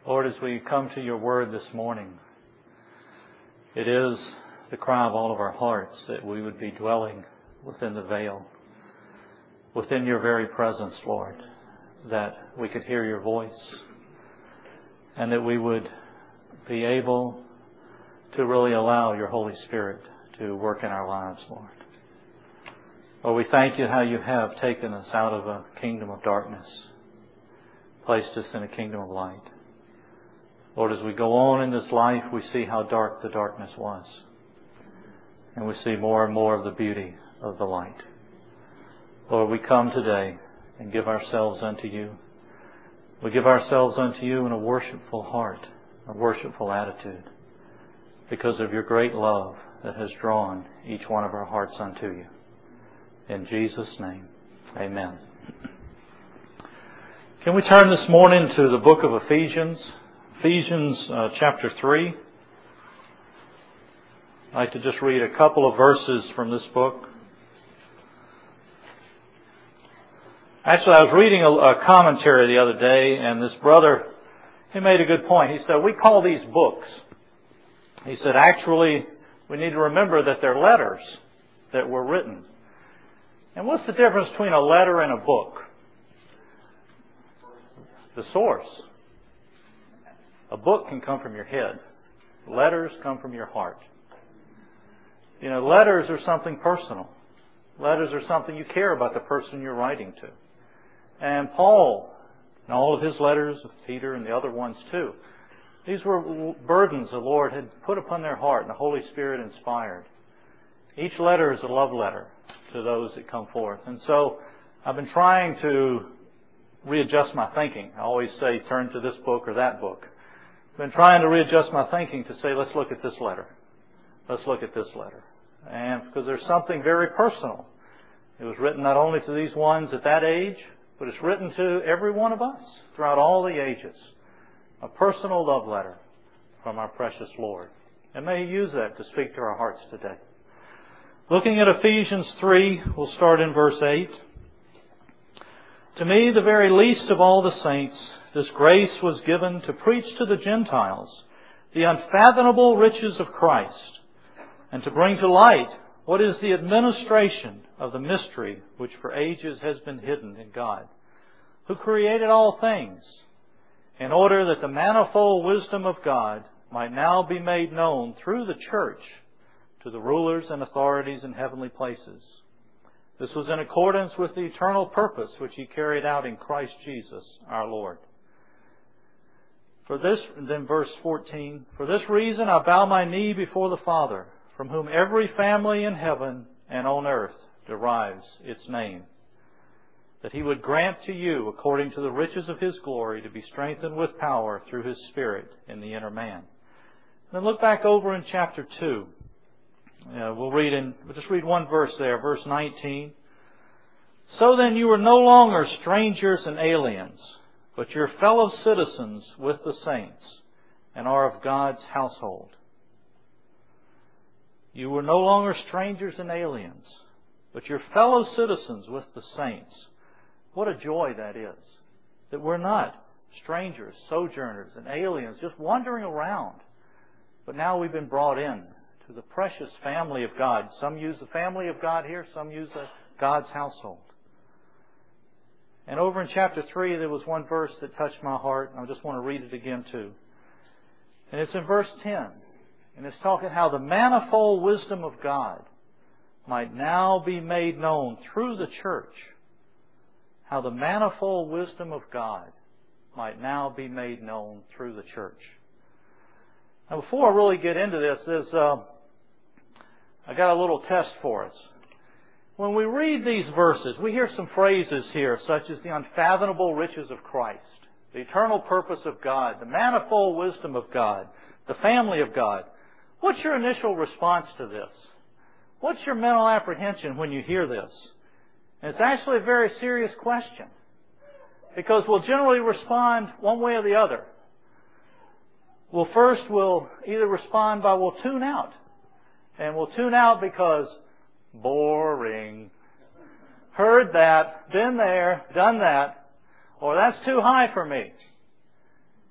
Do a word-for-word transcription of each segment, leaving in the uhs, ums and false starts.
Lord, as we come to your word this morning, it is the cry of all of our hearts that we would be dwelling within the veil, within your very presence, Lord, that we could hear your voice and that we would be able to really allow your Holy Spirit to work in our lives, Lord. Lord, we thank you how you have taken us out of a kingdom of darkness, placed us in a kingdom of light. Lord, as we go on in this life, we see how dark the darkness was. And we see more and more of the beauty of the light. Lord, we come today and give ourselves unto you. We give ourselves unto you in a worshipful heart, a worshipful attitude, because of your great love that has drawn each one of our hearts unto you. In Jesus' name, amen. Can we turn this morning to the book of Ephesians? Ephesians uh, chapter three. I'd like to just read a couple of verses from this book. Actually, I was reading a, a commentary the other day, and this brother, he made a good point. He said, we call these books. He said, actually, we need to remember that they're letters that were written. And what's the difference between a letter and a book? The source. A book can come from your head. Letters come from your heart. You know, letters are something personal. Letters are something you care about the person you're writing to. And Paul, and all of his letters, Peter and the other ones too, these were burdens the Lord had put upon their heart and the Holy Spirit inspired. Each letter is a love letter to those that come forth. And so I've been trying to readjust my thinking. I always say turn to this book or that book. I've been trying to readjust my thinking to say let's look at this letter. Let's look at this letter. And because there's something very personal. It was written not only to these ones at that age, but it's written to every one of us throughout all the ages. A personal love letter from our precious Lord. And may He use that to speak to our hearts today. Looking at Ephesians three, we'll start in verse eight. To me, the very least of all the saints, this grace was given to preach to the Gentiles the unfathomable riches of Christ, and to bring to light what is the administration of the mystery which for ages has been hidden in God, who created all things, in order that the manifold wisdom of God might now be made known through the church to the rulers and authorities in heavenly places. This was in accordance with the eternal purpose which He carried out in Christ Jesus our Lord. For this, then verse fourteen, for this reason I bow my knee before the Father, from whom every family in heaven and on earth derives its name, that He would grant to you, according to the riches of His glory, to be strengthened with power through His Spirit in the inner man. Then look back over in chapter two. Uh, we'll read in, we'll just read one verse there, verse nineteen. So then you are no longer strangers and aliens, but you're fellow citizens with the saints and are of God's household. You were no longer strangers and aliens, but you're fellow citizens with the saints. What a joy that is, that we're not strangers, sojourners, and aliens just wandering around. But now we've been brought in to the precious family of God. Some use the family of God here, some use the God's household. And over in chapter three, there was one verse that touched my heart, and I just want to read it again too. And it's in verse ten. And it's talking how the manifold wisdom of God might now be made known through the church. How the manifold wisdom of God might now be made known through the church. Now, before I really get into this, there's, uh, I got a little test for us. When we read these verses, we hear some phrases here, such as the unfathomable riches of Christ, the eternal purpose of God, the manifold wisdom of God, the family of God. What's your initial response to this? What's your mental apprehension when you hear this? And it's actually a very serious question, because we'll generally respond one way or the other. Well, first we'll either respond by we'll tune out. And we'll tune out because boring. Heard that, been there, done that, or that's too high for me.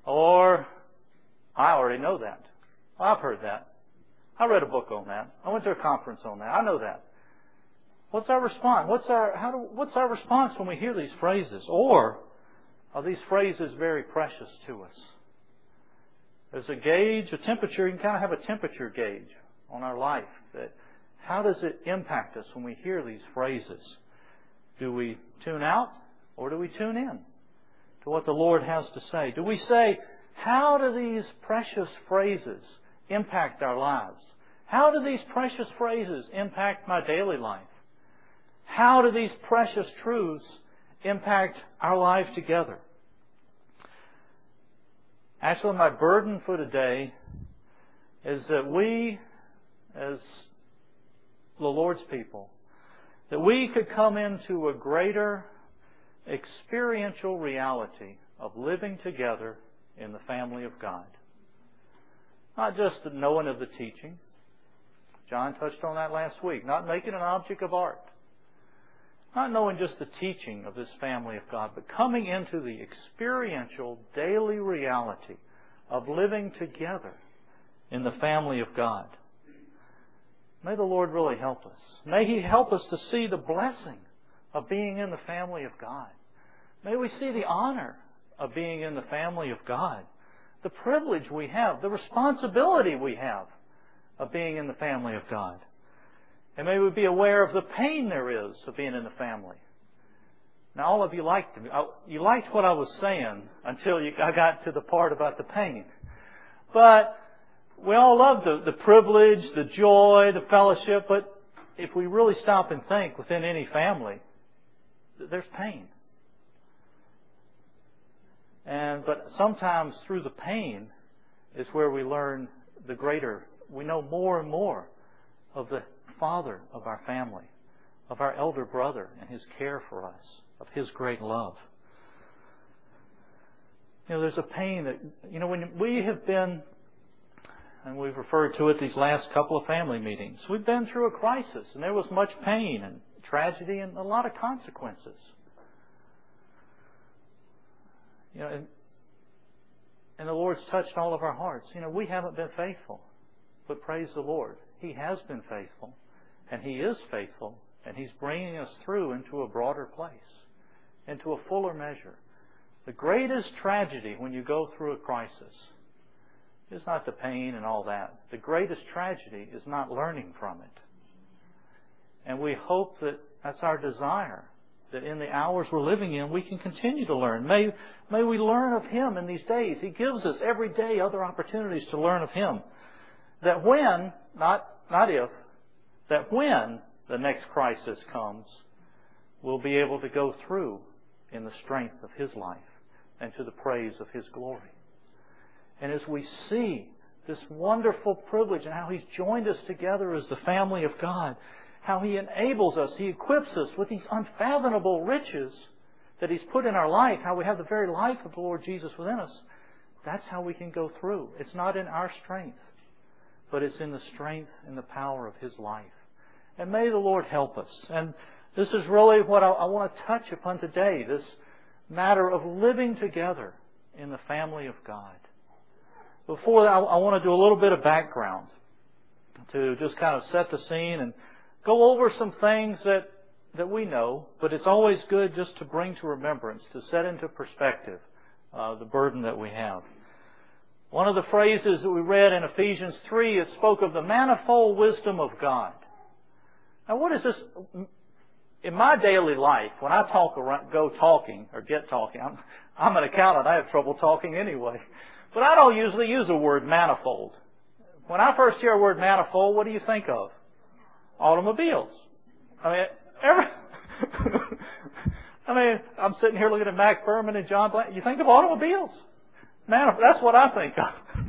Or, I already know that. I've heard that. I read a book on that. I went to a conference on that. I know that. What's our response? What's our how do what's our response when we hear these phrases? Or are these phrases very precious to us? There's a gauge, a temperature. You can kind of have a temperature gauge on our life. That how does it impact us when we hear these phrases? Do we tune out or do we tune in to what the Lord has to say? Do we say, how do these precious phrases impact our lives? How do these precious phrases impact my daily life? How do these precious truths impact our life together? Actually, my burden for today is that we, as the Lord's people, that we could come into a greater experiential reality of living together in the family of God. Not just the knowing of the teaching. John touched on that last week. Not making an object of art. Not knowing just the teaching of this family of God, but coming into the experiential daily reality of living together in the family of God. May the Lord really help us. May He help us to see the blessing of being in the family of God. May we see the honor of being in the family of God. The privilege we have, the responsibility we have of being in the family of God. And may we be aware of the pain there is of being in the family. Now, all of you liked me. You liked what I was saying until you, I got to the part about the pain. But we all love the, the privilege, the joy, the fellowship. But if we really stop and think within any family, there's pain. And but sometimes through the pain is where we learn the greater. We know more and more of the Father of our family, of our elder brother and His care for us, of His great love. You know, there's a pain that, you know, when we have been, and we've referred to it these last couple of family meetings, we've been through a crisis, and there was much pain and tragedy and a lot of consequences. You know, and, and the Lord's touched all of our hearts. You know, we haven't been faithful, but praise the Lord. He has been faithful, and He is faithful, and He's bringing us through into a broader place, into a fuller measure. The greatest tragedy when you go through a crisis is not the pain and all that. The greatest tragedy is not learning from it. And we hope that that's our desire, that in the hours we're living in, we can continue to learn. May, may we learn of Him in these days. He gives us every day other opportunities to learn of Him. That when, not, not if, that when the next crisis comes, we'll be able to go through in the strength of His life and to the praise of His glory. And as we see this wonderful privilege and how He's joined us together as the family of God, how He enables us, He equips us with these unfathomable riches that He's put in our life, how we have the very life of the Lord Jesus within us, that's how we can go through. It's not in our strength, but it's in the strength and the power of His life. And may the Lord help us. And this is really what I, I want to touch upon today, this matter of living together in the family of God. Before that, I, I want to do a little bit of background to just kind of set the scene and go over some things that, that we know, but it's always good just to bring to remembrance, to set into perspective uh, the burden that we have. One of the phrases that we read in Ephesians three, it spoke of the manifold wisdom of God. Now, what is this? In my daily life, when I talk around, go talking or get talking, I'm, I'm an accountant. I have trouble talking anyway. But I don't usually use the word manifold. When I first hear the word manifold, what do you think of? Automobiles. I mean, every, I mean, I'm sitting here looking at Mac Berman and John Blank. You think of automobiles? Man, that's what I think of.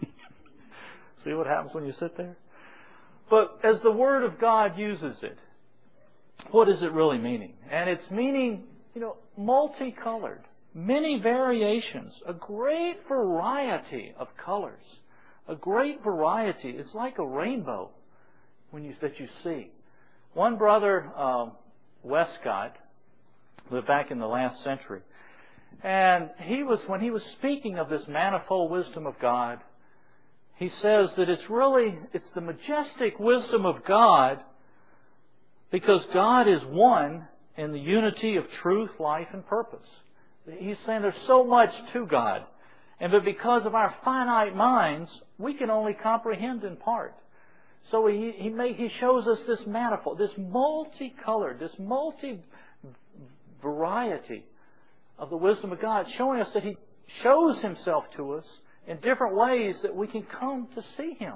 See what happens when you sit there? But as the Word of God uses it, what is it really meaning? And it's meaning, you know, multicolored, many variations, a great variety of colors, a great variety. It's like a rainbow when you that you see. One brother, um, Westcott, lived back in the last century, And he was, when he was speaking of this manifold wisdom of God, he says that it's really, it's the majestic wisdom of God because God is one in the unity of truth, life, and purpose. He's saying there's so much to God. And but because of our finite minds, we can only comprehend in part. So he he, make, he shows us this manifold, this multicolored, this multi-variety of the wisdom of God, showing us that He shows Himself to us in different ways that we can come to see Him.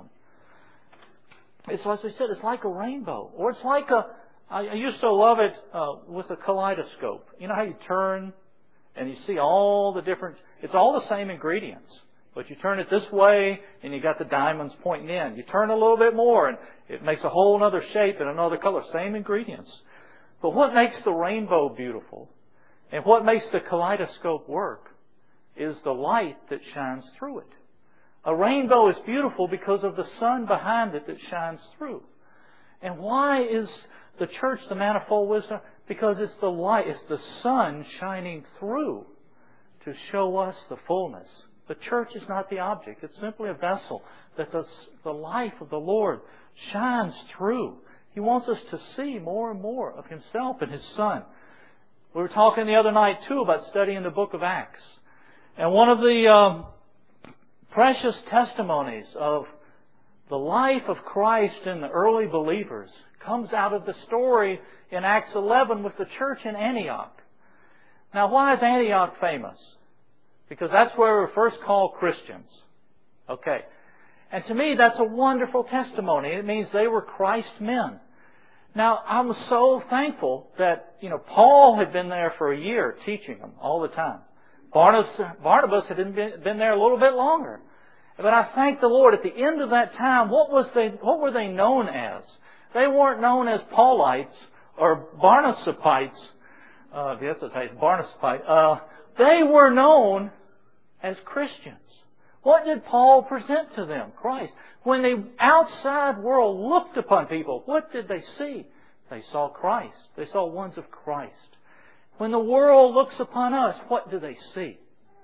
It's as I said, it's like a rainbow. Or it's like a, I used to love it uh, with a kaleidoscope. You know how you turn and you see all the different, it's all the same ingredients. But you turn it this way and you got the diamonds pointing in. You turn a little bit more and it makes a whole other shape and another color. Same ingredients. But what makes the rainbow beautiful and what makes the kaleidoscope work is the light that shines through it. A rainbow is beautiful because of the sun behind it that shines through. And why is the church the manifold wisdom? Because it's the light, it's the sun shining through to show us the fullness. The church is not the object. It's simply a vessel that the, the life of the Lord shines through. He wants us to see more and more of Himself and His Son. We were talking the other night, too, about studying the book of Acts. And one of the um, precious testimonies of the life of Christ in the early believers comes out of the story in Acts eleven with the church in Antioch. Now, why is Antioch famous? Because that's where we were first called Christians. Okay. And to me, that's a wonderful testimony. It means they were Christ men. Now, I'm so thankful that, you know, Paul had been there for a year teaching them all the time. Barnabas, Barnabas had been, been there a little bit longer. But I thank the Lord, at the end of that time, what was they, what were they known as? They weren't known as Paulites or Barnabites. Uh, yes, it's Barnabite. Uh, they were known as Christians. What did Paul present to them? Christ. When the outside world looked upon people, what did they see? They saw Christ. They saw ones of Christ. When the world looks upon us, what do they see?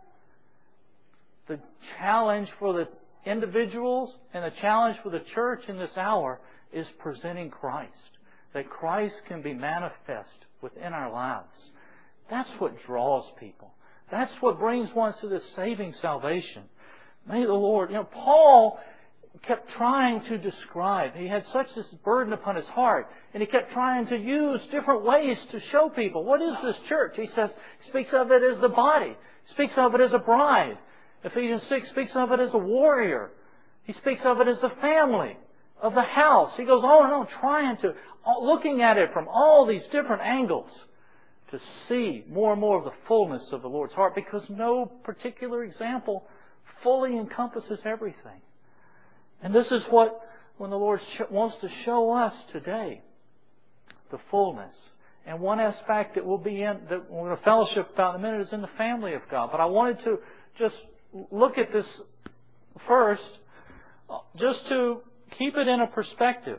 The challenge for the individuals and the challenge for the church in this hour is presenting Christ. That Christ can be manifest within our lives. That's what draws people. That's what brings one to this saving salvation. May the Lord, you know, Paul kept trying to describe. He had such this burden upon his heart. And he kept trying to use different ways to show people, what is this church? He says, speaks of it as the body. Speaks of it as a bride. Ephesians six speaks of it as a warrior. He speaks of it as the family of the house. He goes on and on trying to, looking at it from all these different angles to see more and more of the fullness of the Lord's heart, because no particular example fully encompasses everything. And this is what, when the Lord wants to show us today, the fullness. And one aspect that we'll be in, that we're going to fellowship about in a minute, is in the family of God. But I wanted to just look at this first, just to keep it in a perspective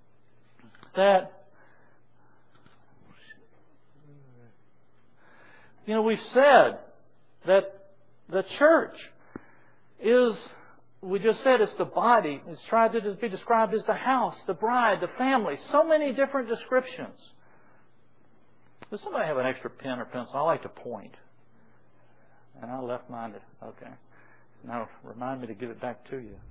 that, you know, we've said that the church is, we just said it's the body. It's tried to be described as the house, the bride, the family. So many different descriptions. Does somebody have an extra pen or pencil? I like to point. And I left mine. To, okay. Now remind me to give it back to you.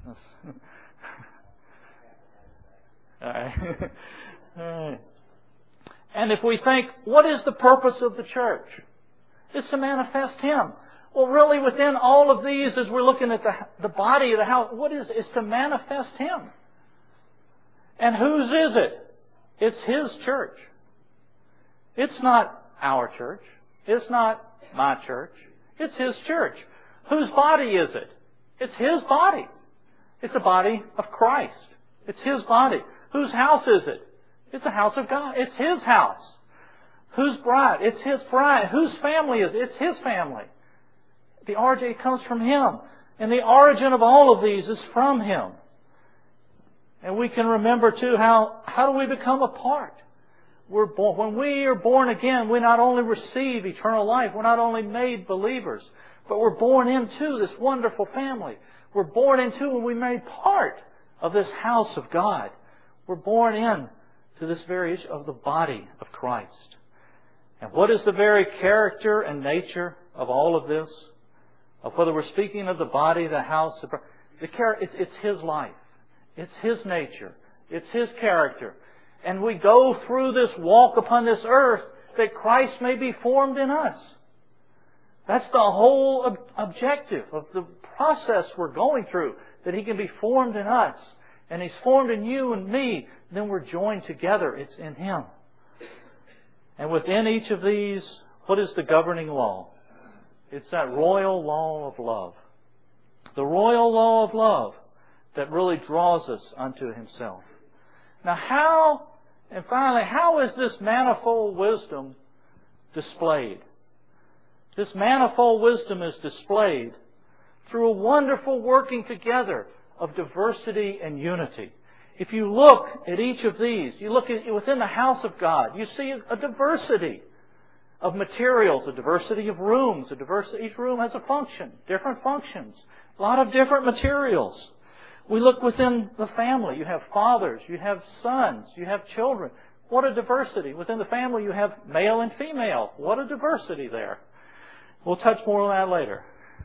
All right. All right. And if we think, what is the purpose of the church? It's to manifest Him. Well, really, within all of these, as we're looking at the, the body of the house, what is it? It's to manifest Him. And whose is it? It's His church. It's not our church. It's not my church. It's His church. Whose body is it? It's His body. It's the body of Christ. It's His body. Whose house is it? It's the house of God. It's His house. Whose bride? It's His bride. Whose family is it? It's His family. The origin comes from Him. And the origin of all of these is from Him. And we can remember too how, how do we become a part? We're born, when we are born again, we not only receive eternal life, we're not only made believers, but we're born into this wonderful family. We're born into and we're made part of this house of God. We're born in to this very issue of the body of Christ. And what is the very character and nature of all of this? Of whether we're speaking of the body, the house, the, the it's, it's His life. It's His nature. It's His character. And we go through this walk upon this earth that Christ may be formed in us. That's the whole ob- objective of the process we're going through, that He can be formed in us. And He's formed in you and me. Then we're joined together. It's in Him. And within each of these, what is the governing law? It's that royal law of love. The royal law of love that really draws us unto Himself. Now how, and finally, how is this manifold wisdom displayed? This manifold wisdom is displayed through a wonderful working together of diversity and unity. If you look at each of these, you look at within the house of God, you see a diversity of materials, a diversity of rooms, a diversity. Each room has a function, different functions, a lot of different materials. We look within the family. You have fathers, you have sons, you have children. What a diversity. Within the family you have male and female. What a diversity there. We'll touch more on that later.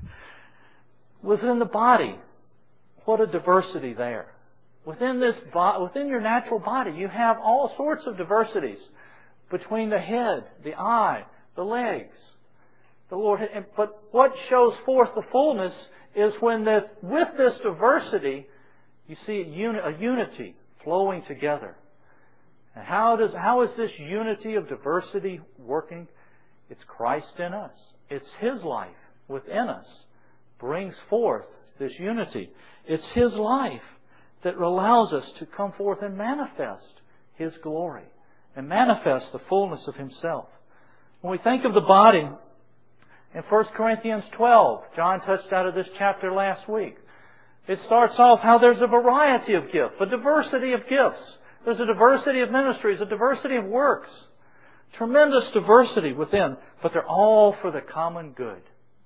Within the body, what a diversity there. Within this, within your natural body, you have all sorts of diversities between the head, the eye, the legs. The Lord, but what shows forth the fullness is when the, with this diversity, you see a, uni, a unity flowing together. And how does how is this unity of diversity working? It's Christ in us. It's His life within us brings forth this unity. It's His life that allows us to come forth and manifest His glory and manifest the fullness of Himself. When we think of the body, in First Corinthians twelve, John touched out of this chapter last week. It starts off how there's a variety of gifts, a diversity of gifts. There's a diversity of ministries, a diversity of works. Tremendous diversity within, but they're all for the common good.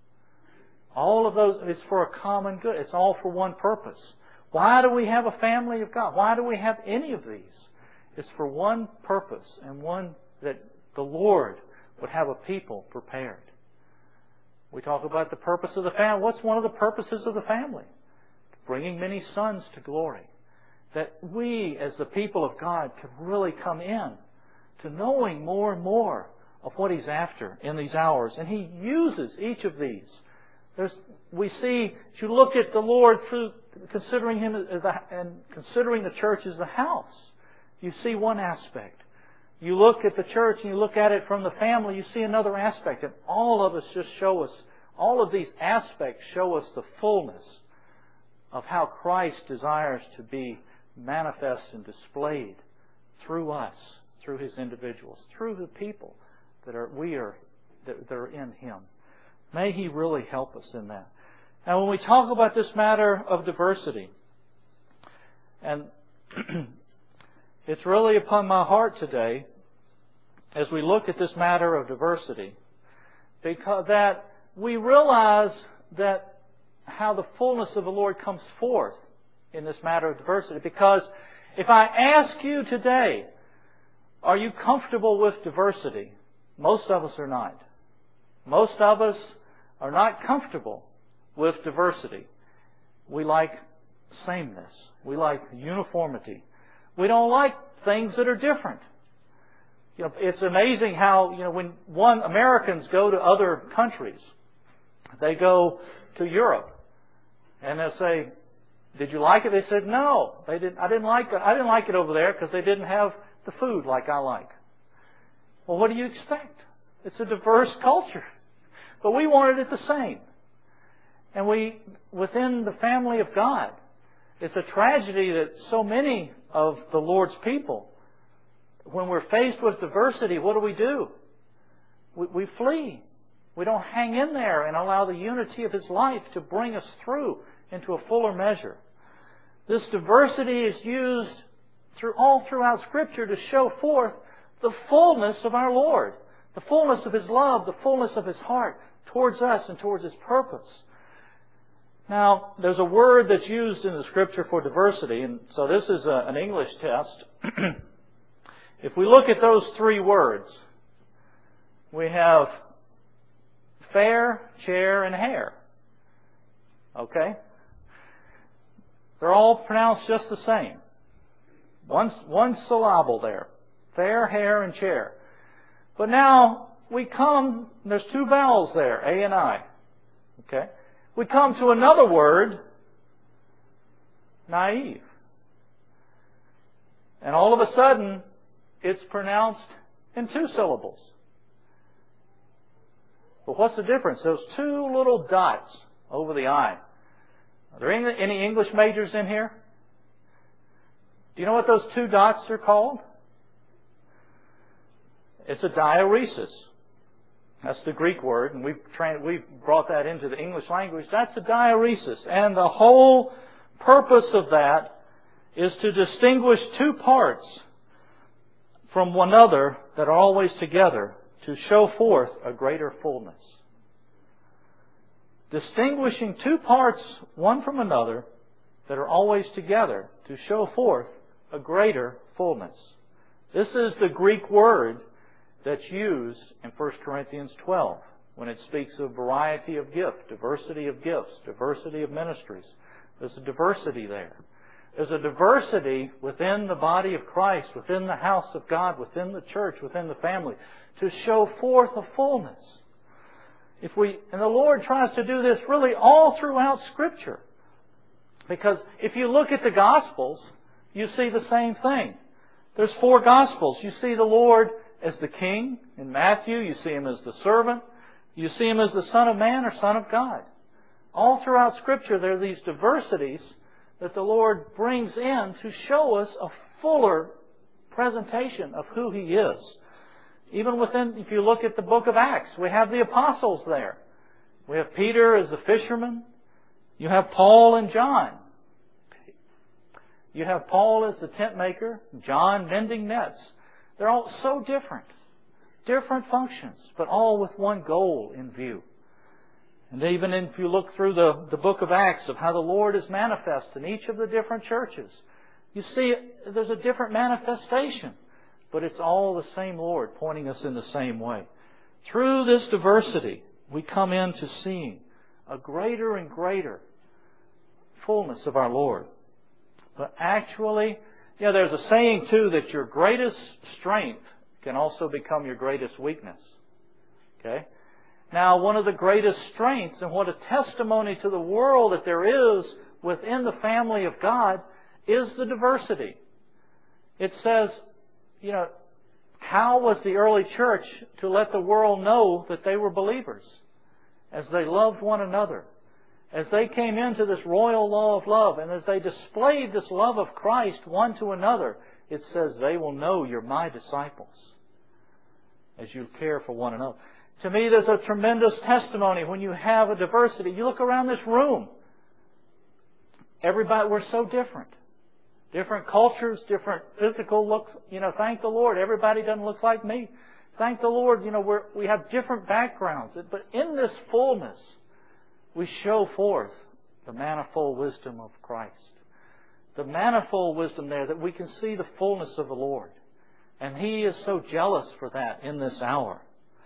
All of those, it's for a common good. It's all for one purpose. Why do we have a family of God? Why do we have any of these? It's for one purpose, and one that the Lord would have a people prepared. We talk about the purpose of the family. What's one of the purposes of the family? Bringing many sons to glory. That we, as the people of God, can really come in to knowing more and more of what He's after in these hours. And He uses each of these. There's, we see, if you look at the Lord through considering Him as the, and considering the church as the house, you see one aspect. You look at the church and you look at it from the family, you see another aspect. And all of us just show us, all of these aspects show us the fullness of how Christ desires to be manifest and displayed through us, through His individuals, through the people that are we are that, that are in Him. May He really help us in that. Now, when we talk about this matter of diversity, and it's really upon my heart today as we look at this matter of diversity, because that we realize that how the fullness of the Lord comes forth in this matter of diversity. Because if I ask you today, are you comfortable with diversity? Most of us are not. Most of us are not comfortable with diversity. We like sameness. We like uniformity. We don't like things that are different. You know, it's amazing how, you know, when one Americans go to other countries, they go to Europe, and they'll say, "Did you like it?" They said, "No, they didn't. I didn't like it. I didn't like it over there because they didn't have the food like I like." Well, what do you expect? It's a diverse culture, but we wanted it the same. And we, within the family of God, it's a tragedy that so many of the Lord's people, when we're faced with diversity, what do we do? We, we flee. We don't hang in there and allow the unity of His life to bring us through into a fuller measure. This diversity is used through all throughout Scripture to show forth the fullness of our Lord, the fullness of His love, the fullness of His heart towards us and towards His purpose. Now, there's a word that's used in the Scripture for diversity, and so this is a, an English test. If we look at those three words, we have fair, chair, and hair. Okay? They're all pronounced just the same. One, one syllable there. Fair, hair, and chair. But now we come, there's two vowels there, A and I. Okay? We come to another word, naive. And all of a sudden, it's pronounced in two syllables. But what's the difference? Those two little dots over the I. Are there any, any English majors in here? Do you know what those two dots are called? It's a diaeresis. That's the Greek word, and we've, trained, we've brought that into the English language. That's a diaeresis. And the whole purpose of that is to distinguish two parts from one another that are always together to show forth a greater fullness. Distinguishing two parts, one from another, that are always together to show forth a greater fullness. This is the Greek word that's used in First Corinthians twelve when it speaks of variety of gift, diversity of gifts, diversity of ministries. There's a diversity there. There's a diversity within the body of Christ, within the house of God, within the church, within the family, to show forth a fullness. If we, and the Lord tries to do this really all throughout Scripture. Because if you look at the Gospels, you see the same thing. There's four Gospels. You see the Lord as the King in Matthew. You see Him as the servant. You see Him as the Son of Man or Son of God. All throughout Scripture there are these diversities that the Lord brings in to show us a fuller presentation of who He is. Even within, if you look at the book of Acts, we have the apostles there. We have Peter as the fisherman. You have Paul and John. You have Paul as the tent maker, John mending nets. They're all so different. Different functions, but all with one goal in view. And even if you look through the, the book of Acts of how the Lord is manifest in each of the different churches, you see there's a different manifestation. But it's all the same Lord pointing us in the same way. Through this diversity, we come into seeing a greater and greater fullness of our Lord. But actually, you know, there's a saying too that your greatest strength can also become your greatest weakness. Okay? Now, one of the greatest strengths and what a testimony to the world that there is within the family of God is the diversity. It says, you know, how was the early church to let the world know that they were believers? As they loved one another. As they came into this royal law of love and as they displayed this love of Christ one to another, it says they will know you're my disciples as you care for one another. To me, there's a tremendous testimony when you have a diversity. You look around this room. Everybody, we're so different. Different cultures, different physical looks. You know, thank the Lord. Everybody doesn't look like me. Thank the Lord, you know, we're, we have different backgrounds. But in this fullness, we show forth the manifold wisdom of Christ. The manifold wisdom there that we can see the fullness of the Lord. And He is so jealous for that in this hour.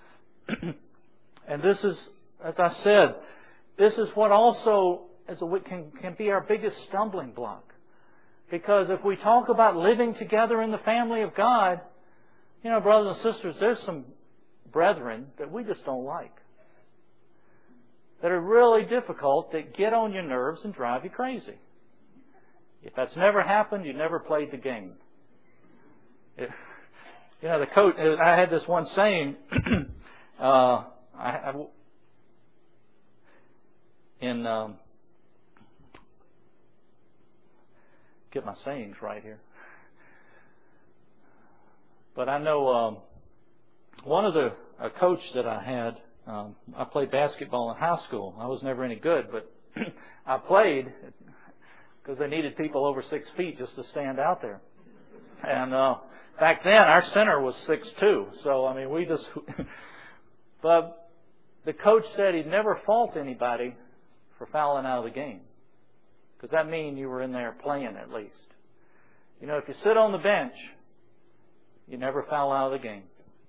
And this is, as I said, this is what also as a, can, can be our biggest stumbling block. Because if we talk about living together in the family of God, you know, brothers and sisters, there's some brethren that we just don't like. That are really difficult, that get on your nerves and drive you crazy. If that's never happened, you never played the game. It, you know, the coach, I had this one saying, uh, I, I, in, um, get my sayings right here. But I know um, one of the a coach that I had, um, I played basketball in high school. I was never any good, but I played because they needed people over six feet just to stand out there. And uh, Back then, our center was six two. So, I mean, we just... But the coach said he'd never fault anybody for fouling out of the game. Because that means you were in there playing at least. You know, if you sit on the bench, you never foul out of the game.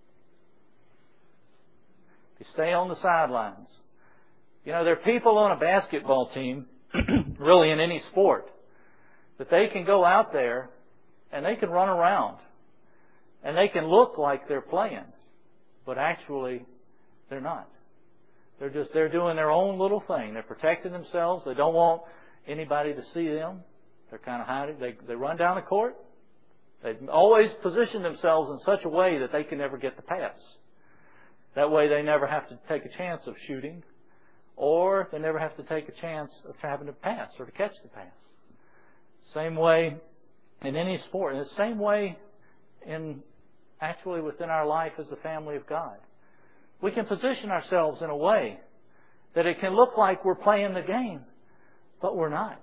If you stay on the sidelines. You know, there are people on a basketball team, really in any sport, that they can go out there and they can run around. And they can look like they're playing. But actually, they're not. They're just, they're doing their own little thing. They're protecting themselves. They don't want anybody to see them. They're kind of hiding. They, they run down the court. They always position themselves in such a way that they can never get the pass. That way they never have to take a chance of shooting, or they never have to take a chance of having to pass or to catch the pass. Same way in any sport. And the same way in actually within our life as the family of God. We can position ourselves in a way that it can look like we're playing the game, but we're not.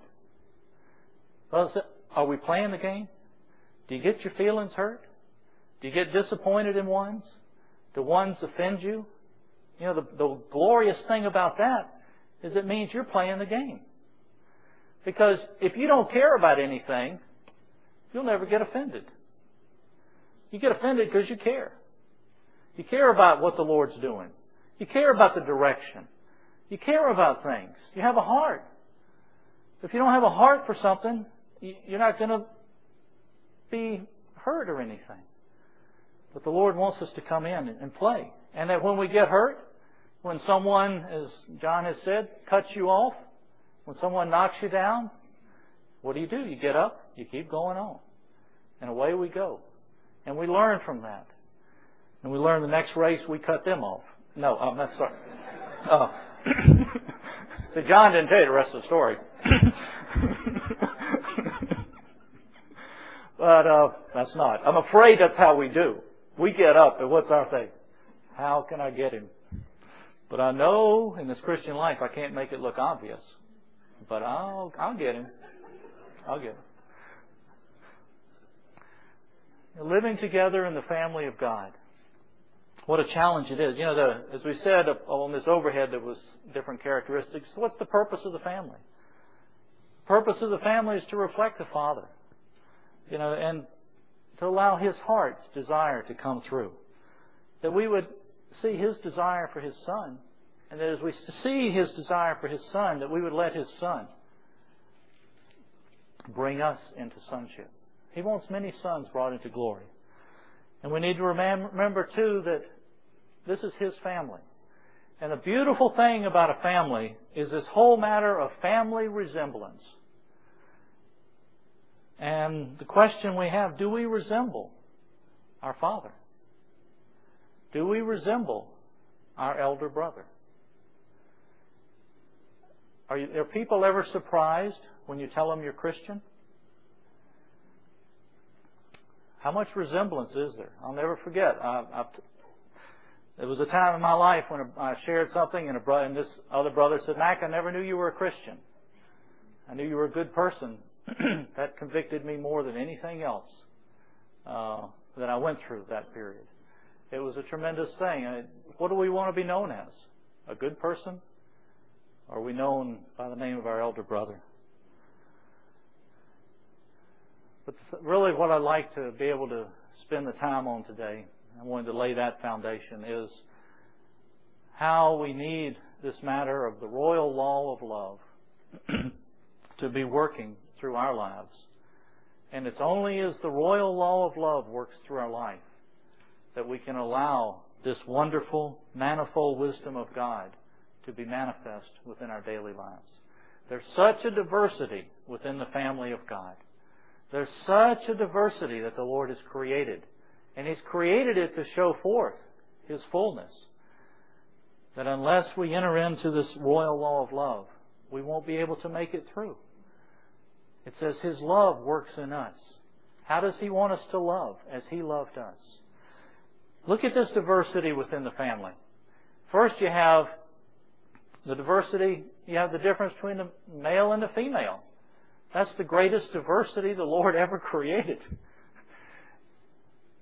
Are we playing the game? Do you get your feelings hurt? Do you get disappointed in ones? Do ones offend you? You know, the, the glorious thing about that is it means you're playing the game. Because if you don't care about anything, you'll never get offended. You get offended because you care. You care about what the Lord's doing. You care about the direction. You care about things. You have a heart. If you don't have a heart for something, you're not going to be hurt or anything. But the Lord wants us to come in and play. And that when we get hurt, when someone, as John has said, cuts you off, when someone knocks you down, what do you do? You get up, you keep going on. And away we go. And we learn from that. And we learn the next race we cut them off. No, I'm not sorry. Uh, so John didn't tell you the rest of the story. But uh, that's not. I'm afraid that's how we do. We get up, and what's our thing? How can I get him? But I know in this Christian life I can't make it look obvious. But I'll I'll get him. I'll get him. Living together in the family of God. What a challenge it is. You know, the, as we said on this overhead, there was different characteristics. What's the purpose of the family? The purpose of the family is to reflect the Father. You know, and to allow His heart's desire to come through. That we would see His desire for His Son. And that as we see His desire for His Son, that we would let His Son bring us into sonship. He wants many sons brought into glory. And we need to remember, too, that this is His family. And the beautiful thing about a family is this whole matter of family resemblance. And the question we have, do we resemble our Father? Do we resemble our elder brother? Are, you, are people ever surprised when you tell them you're Christian? How much resemblance is there? I'll never forget. I, I, there was a time in my life when I shared something and, a bro- and this other brother said, "Mac, I never knew you were a Christian. I knew you were a good person." That convicted me more than anything else uh, that I went through that period. It was a tremendous thing. I, what do we want to be known as? A good person? Or are we known by the name of our elder brother? But really what I'd like to be able to spend the time on today, I wanted to lay that foundation, is how we need this matter of the royal law of love to be working through our lives. And it's only as the royal law of love works through our life that we can allow this wonderful, manifold wisdom of God to be manifest within our daily lives. There's such a diversity within the family of God. There's such a diversity that the Lord has created. And He's created it to show forth His fullness. That unless we enter into this royal law of love, we won't be able to make it through. It says His love works in us. How does He want us to love as He loved us? Look at this diversity within the family. First you have the diversity, you have the difference between the male and the female. That's the greatest diversity the Lord ever created.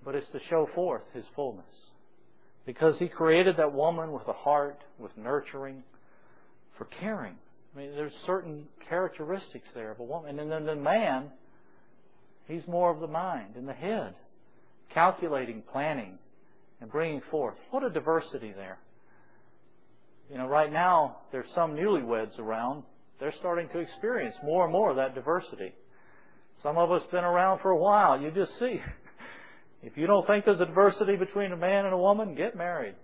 but it's to show forth His fullness. Because He created that woman with a heart, with nurturing, for caring. I mean, there's certain characteristics there of a woman. And then the man, he's more of the mind and the head, calculating, planning, and bringing forth. What a diversity there. You know, right now, there's some newlyweds around. They're starting to experience more and more of that diversity. Some of us have been around for a while. You just see. If you don't think there's a diversity between a man and a woman, get married.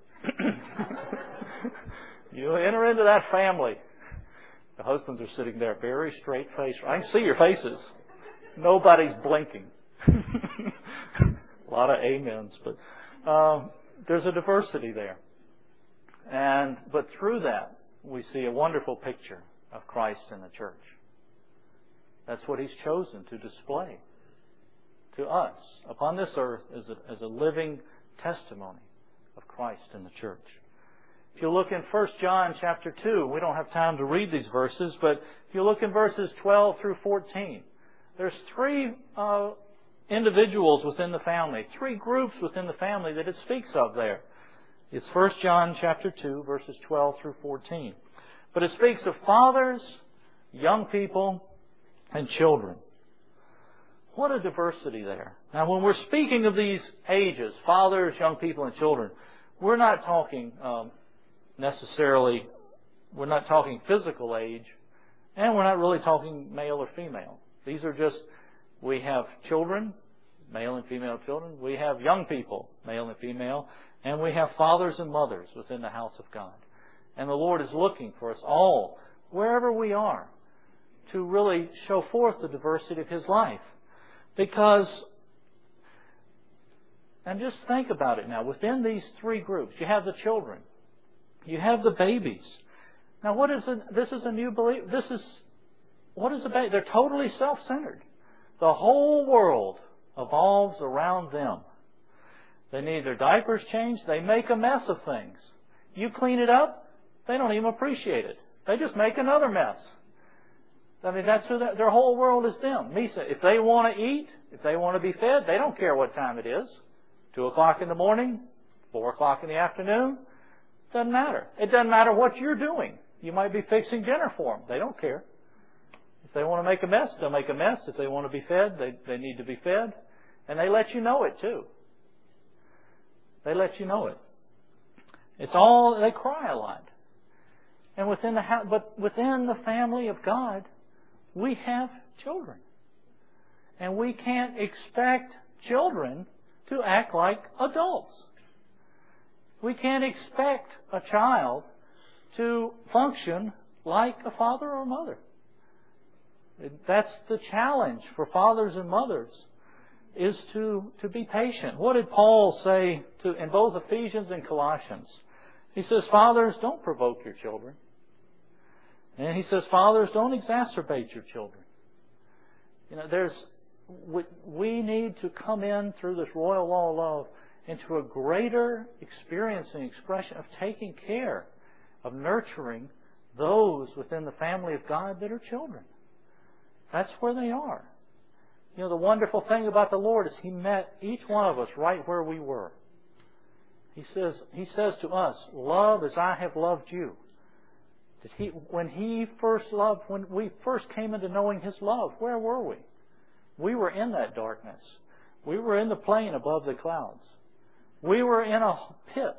You enter into that family. The husbands are sitting there, very straight-faced. I can see your faces. Nobody's blinking. A lot of amens, but uh, there's a diversity there. And but through that, we see a wonderful picture of Christ in the church. That's what He's chosen to display to us upon this earth as a, as a living testimony of Christ in the church. If you look in First John chapter two, we don't have time to read these verses, but if you look in verses twelve through fourteen, there's three uh, individuals within the family, three groups within the family that it speaks of there. It's First John chapter two, verses twelve through fourteen. But it speaks of fathers, young people, and children. What a diversity there. Now, when we're speaking of these ages, fathers, young people, and children, we're not talking um, necessarily, we're not talking physical age, and we're not really talking male or female. These are just, we have children, male and female children. We have young people, male and female. And we have fathers and mothers within the house of God. And the Lord is looking for us all, wherever we are, to really show forth the diversity of His life. Because, and just think about it now, within these three groups, you have the children, you have the babies. Now what is a, this is a new belief, this is, what is a baby? They're totally self-centered. The whole world evolves around them. They need their diapers changed. They make a mess of things. You clean it up, they don't even appreciate it. They just make another mess. I mean, that's who that, their whole world is them. Misa, if they want to eat, if they want to be fed, they don't care what time it is. Two o'clock in the morning, four o'clock in the afternoon. Doesn't matter. It doesn't matter what you're doing. You might be fixing dinner for them. They don't care. If they want to make a mess, they'll make a mess. If they want to be fed, they, they need to be fed. And they let you know it too. They let you know it. It's all, they cry a lot. And within the house, but within the family of God, we have children. And we can't expect children to act like adults. We can't expect a child to function like a father or mother. That's the challenge for fathers and mothers, is to, to be patient. What did Paul say to, in both Ephesians and Colossians? He says, fathers, don't provoke your children. And he says, fathers, don't exacerbate your children. You know, there's, we, we need to come in through this royal law of love into a greater experience and expression of taking care, of nurturing those within the family of God that are children. That's where they are. You know, the wonderful thing about the Lord is He met each one of us right where we were. He says, He says to us, love as I have loved you. Did he, when He first loved, when we first came into knowing His love, where were we? We were in that darkness. We were in the plain above the clouds. We were in a pit.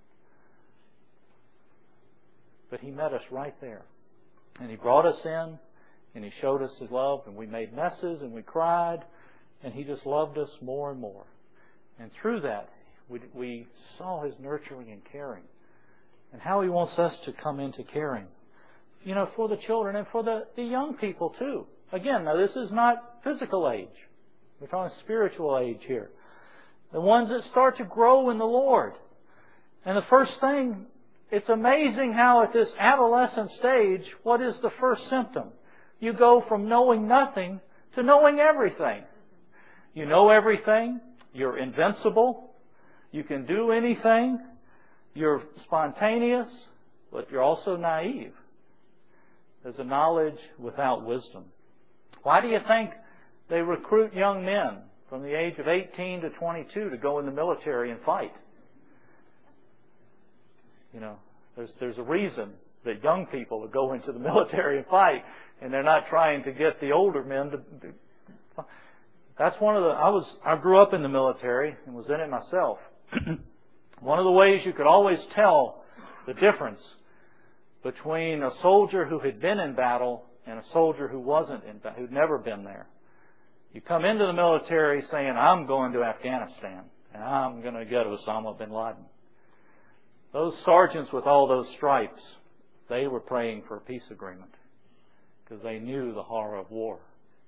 But He met us right there. And He brought us in, and He showed us His love, and we made messes, and we cried, and He just loved us more and more. And through that, we, we saw His nurturing and caring, and how He wants us to come into caring, you know, for the children and for the, the young people too. Again, now this is not physical age. We're talking spiritual age here. The ones that start to grow in the Lord. And the first thing, it's amazing how at this adolescent stage, what is the first symptom? You go from knowing nothing to knowing everything. You know everything. You're invincible. You can do anything. You're spontaneous, but you're also naive. There's a knowledge without wisdom. Why do you think they recruit young men from the age of eighteen to twenty-two to go in the military and fight. You know, there's there's a reason that young people go into the military and fight, and they're not trying to get the older men to. to that's one of the. I was I grew up in the military and was in it myself. One of the ways you could always tell the difference between a soldier who had been in battle and a soldier who wasn't in battle, who'd never been there. You come into the military saying, "I'm going to Afghanistan and I'm going to get Osama bin Laden." Those sergeants with all those stripes, they were praying for a peace agreement because they knew the horror of war.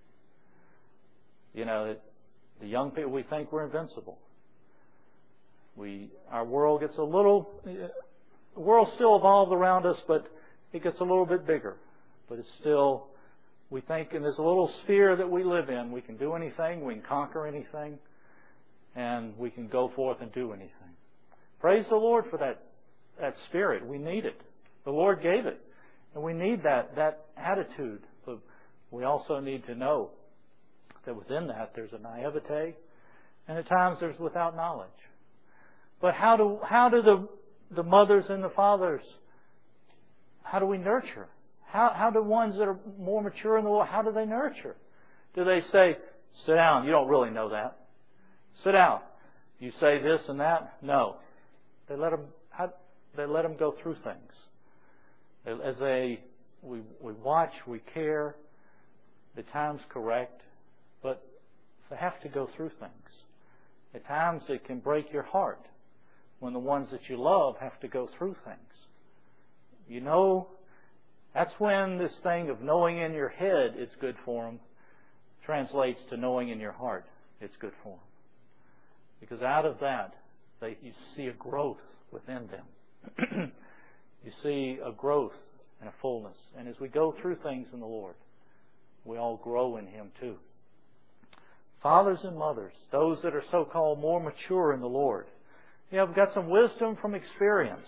You know, the young people, we think we're invincible. We, our world gets a little, the world still evolved around us, but it gets a little bit bigger. But it's still, we think in this little sphere that we live in, we can do anything, we can conquer anything, and we can go forth and do anything. Praise the Lord for that, that spirit. We need it. The Lord gave it. And we need that, that attitude. But we also need to know that within that there's a naivete, and at times there's without knowledge. But how do how do the the mothers and the fathers, how do we nurture? How how do ones that are more mature in the Lord, how do they nurture? Do they say, "Sit down, you don't really know that. Sit down. You say this and that"? No. They let them how, they let them go through things. As they we we watch, we care, the times correct, but they have to go through things. At times it can break your heart when the ones that you love have to go through things. You know, that's when this thing of knowing in your head it's good for them translates to knowing in your heart it's good for them. Because out of that, they, you see a growth within them. You see a growth and a fullness. And as we go through things in the Lord, we all grow in Him too. Fathers and mothers, those that are so-called more mature in the Lord, you have got some wisdom from experience.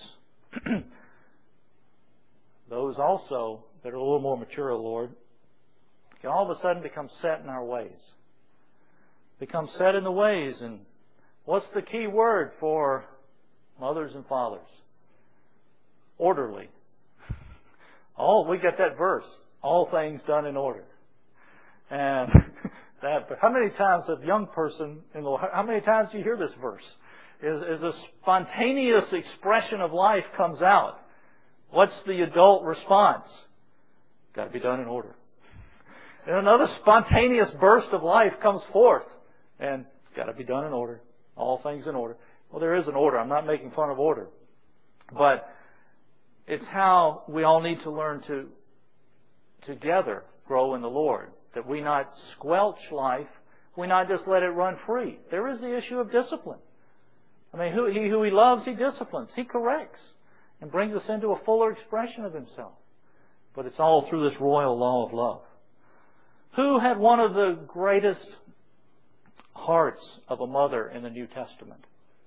Those also that are a little more mature in the Lord can all of a sudden become set in our ways. Become set in the ways. And what's the key word for mothers and fathers? Orderly. Oh, we get that verse. All things done in order. And that, but how many times a young person in the, how many times do you hear this verse? Is, is a spontaneous expression of life comes out. What's the adult response? Got to be done in order. And another spontaneous burst of life comes forth, and it's got to be done in order. All things in order. Well, there is an order. I'm not making fun of order, but it's how we all need to learn to together grow in the Lord. That we not squelch life, we not just let it run free. There is the issue of discipline. I mean, who he, who He loves, He disciplines. He corrects and brings us into a fuller expression of Himself. But it's all through this royal law of love. Who had one of the greatest hearts of a mother in the New Testament?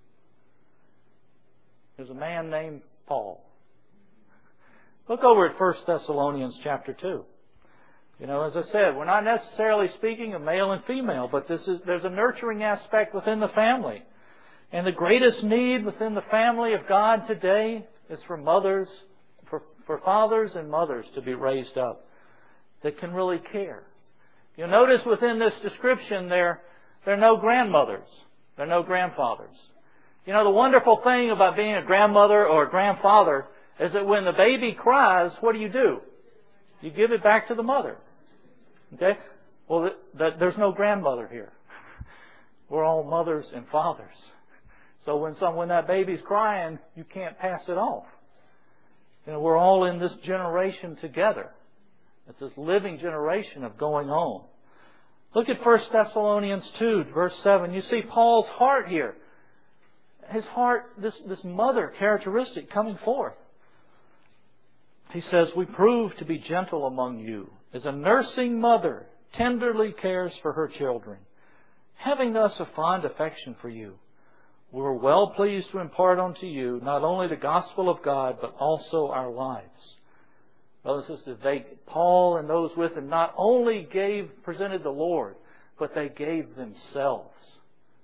There's a man named Paul. Look over at First Thessalonians chapter two. You know, as I said, we're not necessarily speaking of male and female, but this is there's a nurturing aspect within the family. And the greatest need within the family of God today is for mothers, for, for fathers and mothers to be raised up that can really care. You'll notice within this description there, there are no grandmothers. There are no grandfathers. You know, the wonderful thing about being a grandmother or a grandfather is that when the baby cries, what do you do? You give it back to the mother. Okay? Well, th- th- there's no grandmother here. We're all mothers and fathers. So when some, when that baby's crying, you can't pass it off. You know, we're all in this generation together. It's this living generation of going on. Look at First Thessalonians two, verse seven. You see Paul's heart here. His heart, this, this mother characteristic coming forth. He says, "We prove to be gentle among you, as a nursing mother tenderly cares for her children, having thus a fond affection for you. We were well pleased to impart unto you not only the gospel of God, but also our lives." Brothers and sisters, they, Paul and those with him not only gave, presented the Lord, but they gave themselves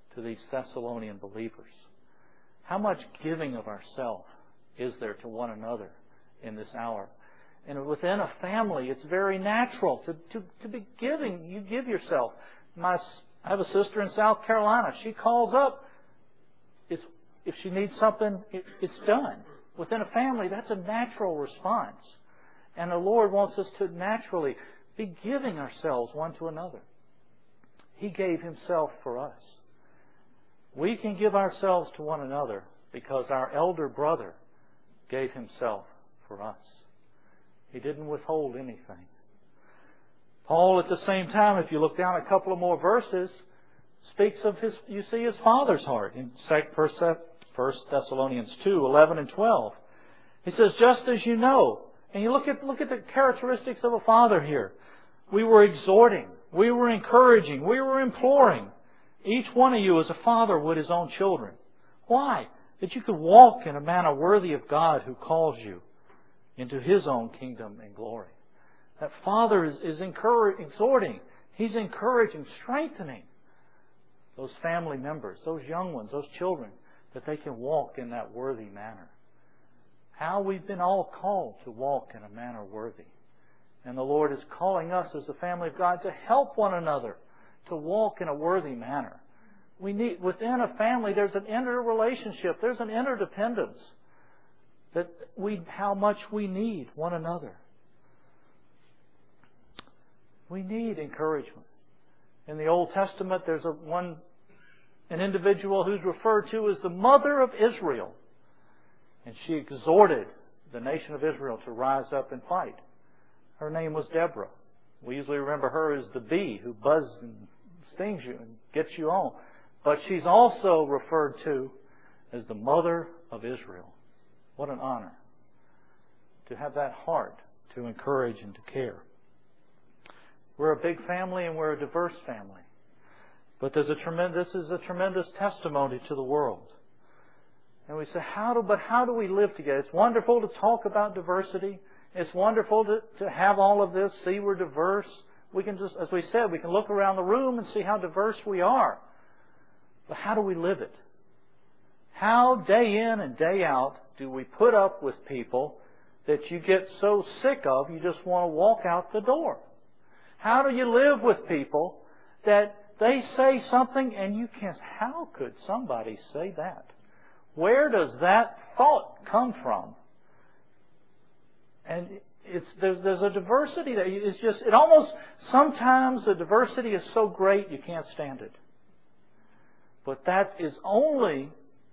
to these Thessalonian believers. How much giving of ourselves is there to one another in this hour? And within a family, it's very natural to, to, to be giving. You give yourself. My, I have a sister in South Carolina. She calls up. It's, if she needs something, it, it's done. Within a family, that's a natural response. And the Lord wants us to naturally be giving ourselves one to another. He gave Himself for us. We can give ourselves to one another because our elder brother gave Himself for us. He didn't withhold anything. Paul, at the same time, if you look down a couple of more verses, speaks of his, you see his Father's heart in First Thessalonians two, eleven and twelve. He says, just as you know, and you look at, look at the characteristics of a father here. We were exhorting, we were encouraging, we were imploring. Each one of you as a father would his own children. Why? That you could walk in a manner worthy of God who calls you into His own kingdom and glory. That Father is, is exhorting. He's encouraging, strengthening those family members, those young ones, those children, that they can walk in that worthy manner. How we've been all called to walk in a manner worthy. And the Lord is calling us as the family of God to help one another to walk in a worthy manner. We need, within a family, there's an interrelationship, there's an interdependence. That we, how much we need one another. We need encouragement. In the Old Testament, there's a one, an individual who's referred to as the mother of Israel. And she exhorted the nation of Israel to rise up and fight. Her name was Deborah. We usually remember her as the bee who buzzes and stings you and gets you on. But she's also referred to as the mother of Israel. What an honor to have that heart to encourage and to care. We're a big family and we're a diverse family. But there's a tremendous, this is a tremendous testimony to the world. And we say, how do, but how do we live together? It's wonderful to talk about diversity. It's wonderful to, to have all of this, see we're diverse. We can just, as we said, we can look around the room and see how diverse we are. But how do we live it? How day in and day out do we put up with people that you get so sick of you just want to walk out the door? How do you live with people that they say something and you can't, how could somebody say that? Where does that thought come from? And it's, there's, there's a diversity there. It's just, it almost, sometimes the diversity is so great you can't stand it. But that is only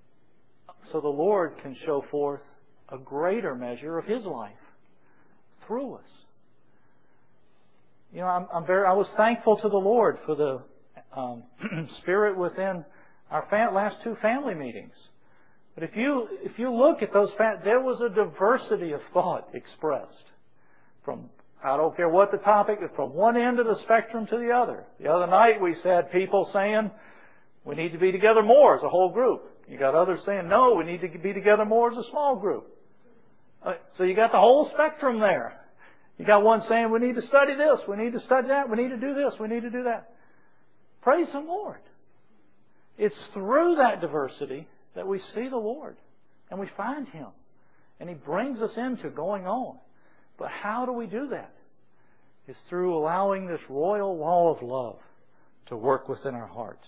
so the Lord can show forth a greater measure of His life through us. You know, I'm, I'm very, I was thankful to the Lord for the um, spirit within our fam- last two family meetings. But if you if you look at those, fam- there was a diversity of thought expressed from, I don't care what the topic is, from one end of the spectrum to the other. The other night we said people saying we need to be together more as a whole group. You got others saying, no, we need to be together more as a small group. Uh, so you got the whole spectrum there. You got one saying, we need to study this, we need to study that, we need to do this, we need to do that. Praise the Lord. It's through that diversity that we see the Lord and we find Him. And He brings us into going on. But how do we do that? It's through allowing this royal wall of love to work within our hearts.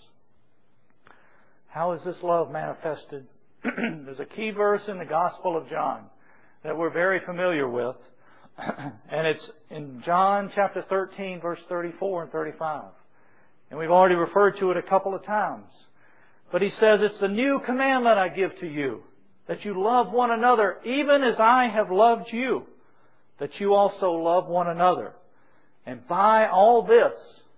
How is this love manifested? There's a key verse in the Gospel of John that we're very familiar with. And it's in John chapter thirteen, verse thirty-four and thirty-five. And we've already referred to it a couple of times. But He says, it's a new commandment I give to you, that you love one another, even as I have loved you, that you also love one another. And by all this,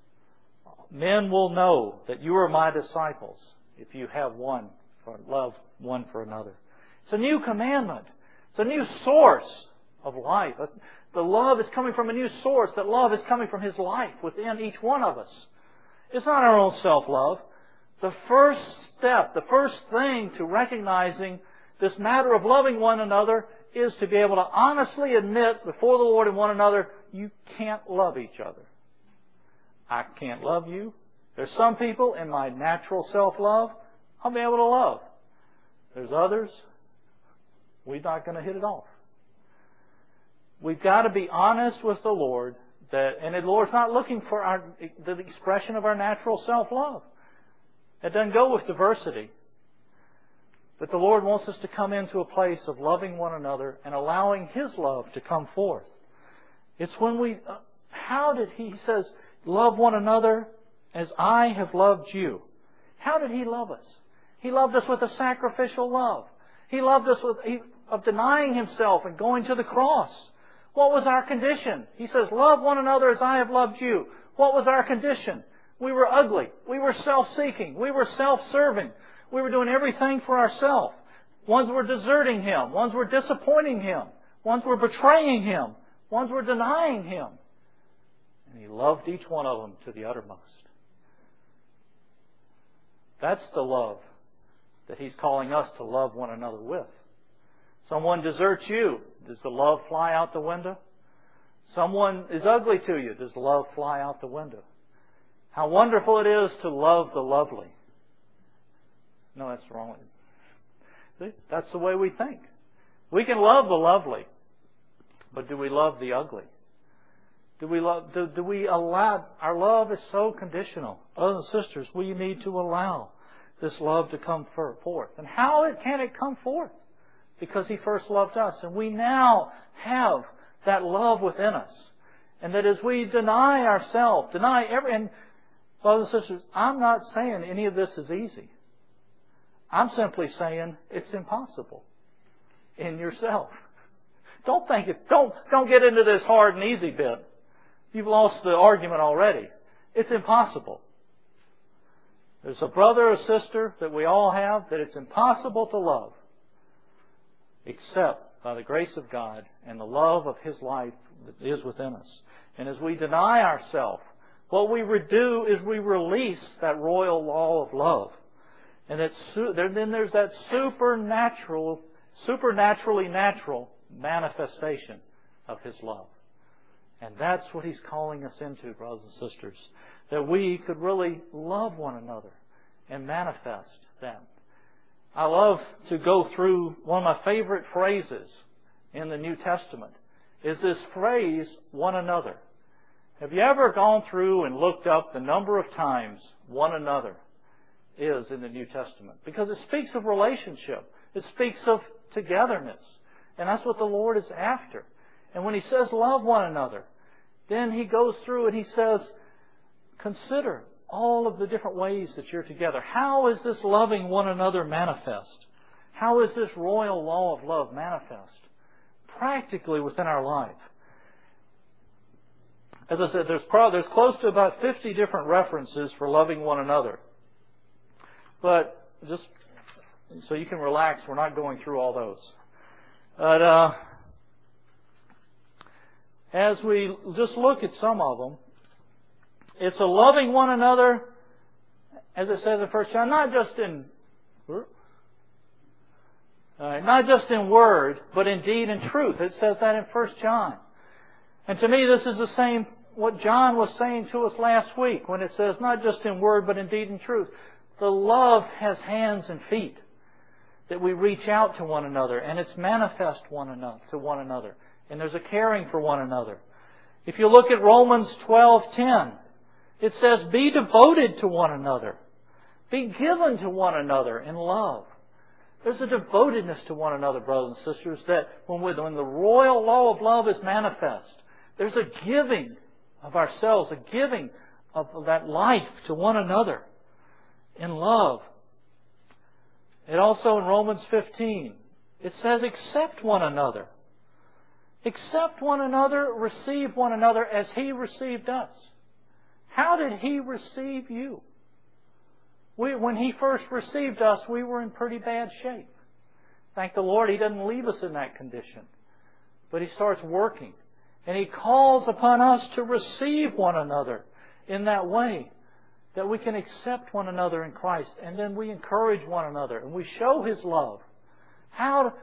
men will know that you are my disciples, if you have one for love one for another. It's a new commandment. It's a new source of life. The love is coming from a new source. That love is coming from His life within each one of us. It's not our own self-love. The first step, the first thing to recognizing this matter of loving one another is to be able to honestly admit before the Lord and one another, you can't love each other. I can't love you. There's some people in my natural self-love, I'll be able to love. There's others, we're not going to hit it off. We've got to be honest with the Lord, that, and the Lord's not looking for our, the expression of our natural self-love. It doesn't go with diversity. But the Lord wants us to come into a place of loving one another and allowing His love to come forth. It's when we, uh, how did He, He says, love one another as I have loved you. How did He love us? He loved us with a sacrificial love. He loved us with, he, of denying Himself and going to the cross. What was our condition? He says, love one another as I have loved you. What was our condition? We were ugly. We were self-seeking. We were self-serving. We were doing everything for ourselves. Ones were deserting Him. Ones were disappointing Him. Ones were betraying Him. Ones were denying Him. And He loved each one of them to the uttermost. That's the love that He's calling us to love one another with. Someone deserts you. Does the love fly out the window? Someone is ugly to you. Does love fly out the window? How wonderful it is to love the lovely. No, that's wrong. See, that's the way we think. We can love the lovely, but do we love the ugly? Do we love? Do, do we allow? Our love is so conditional. Brothers and sisters, we need to allow this love to come forth. And how it, can it come forth? Because He first loved us. And we now have that love within us. And that as we deny ourselves, deny every... And brothers and sisters, I'm not saying any of this is easy. I'm simply saying it's impossible in yourself. Don't think it... Don't, don't get into this hard and easy bit. You've lost the argument already. It's impossible. There's a brother or sister that we all have that it's impossible to love except by the grace of God and the love of His life that is within us. And as we deny ourselves, what we do is we release that royal law of love. And it's, then there's that supernatural, supernaturally natural manifestation of His love. And that's what He's calling us into, brothers and sisters. That we could really love one another and manifest that. I love to go through one of my favorite phrases in the New Testament is this phrase, one another. Have you ever gone through and looked up the number of times one another is in the New Testament? Because it speaks of relationship. It speaks of togetherness. And that's what the Lord is after. And when He says love one another, then He goes through and He says, consider all of the different ways that you're together. How is this loving one another manifest? How is this royal law of love manifest? Practically within our life. As I said, there's, probably, there's close to about fifty different references for loving one another. But just so you can relax, we're not going through all those. But uh, as we just look at some of them, it's a loving one another, as it says in First John, not just in uh, not just in word, but in deed and truth. It says that in First John. And to me, this is the same what John was saying to us last week when it says not just in word, but in deed and truth. The love has hands and feet that we reach out to one another, and it's manifest one another to one another, and there's a caring for one another. If you look at Romans twelve ten. It says, be devoted to one another. Be given to one another in love. There's a devotedness to one another, brothers and sisters, that when, we, when the royal law of love is manifest, there's a giving of ourselves, a giving of that life to one another in love. It also in Romans fifteen, it says, accept one another. Accept one another, receive one another as He received us. How did He receive you? We, when He first received us, we were in pretty bad shape. Thank the Lord He doesn't leave us in that condition. But He starts working. And He calls upon us to receive one another in that way. That we can accept one another in Christ. And then we encourage one another. And we show His love. How?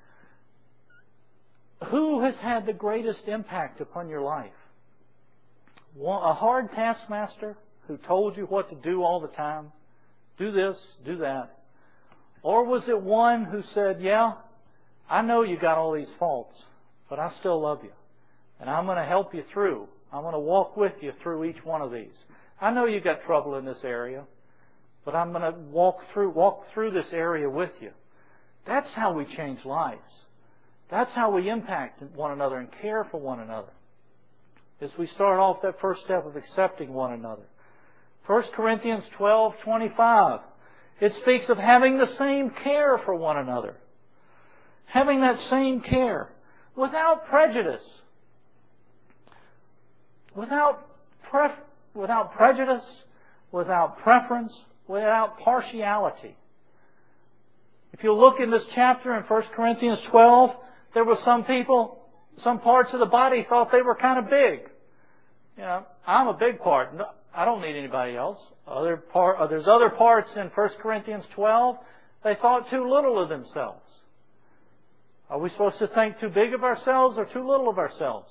Who has had the greatest impact upon your life? A hard taskmaster who told you what to do all the time? Do this, do that. Or was it one who said, yeah, I know you got all these faults, but I still love you. And I'm going to help you through. I'm going to walk with you through each one of these. I know you got trouble in this area, but I'm going to walk through, walk through this area with you. That's how we change lives. That's how we impact one another and care for one another. As we start off that first step of accepting one another. First Corinthians twelve twenty-five. It speaks of having the same care for one another. Having that same care. Without prejudice. Without pref- without prejudice. Without preference. Without partiality. If you look in this chapter in First Corinthians twelve, there were some people, some parts of the body thought they were kind of big. You know, I'm a big part. I don't need anybody else. Other part, there's other parts in First Corinthians twelve, they thought too little of themselves. Are we supposed to think too big of ourselves or too little of ourselves?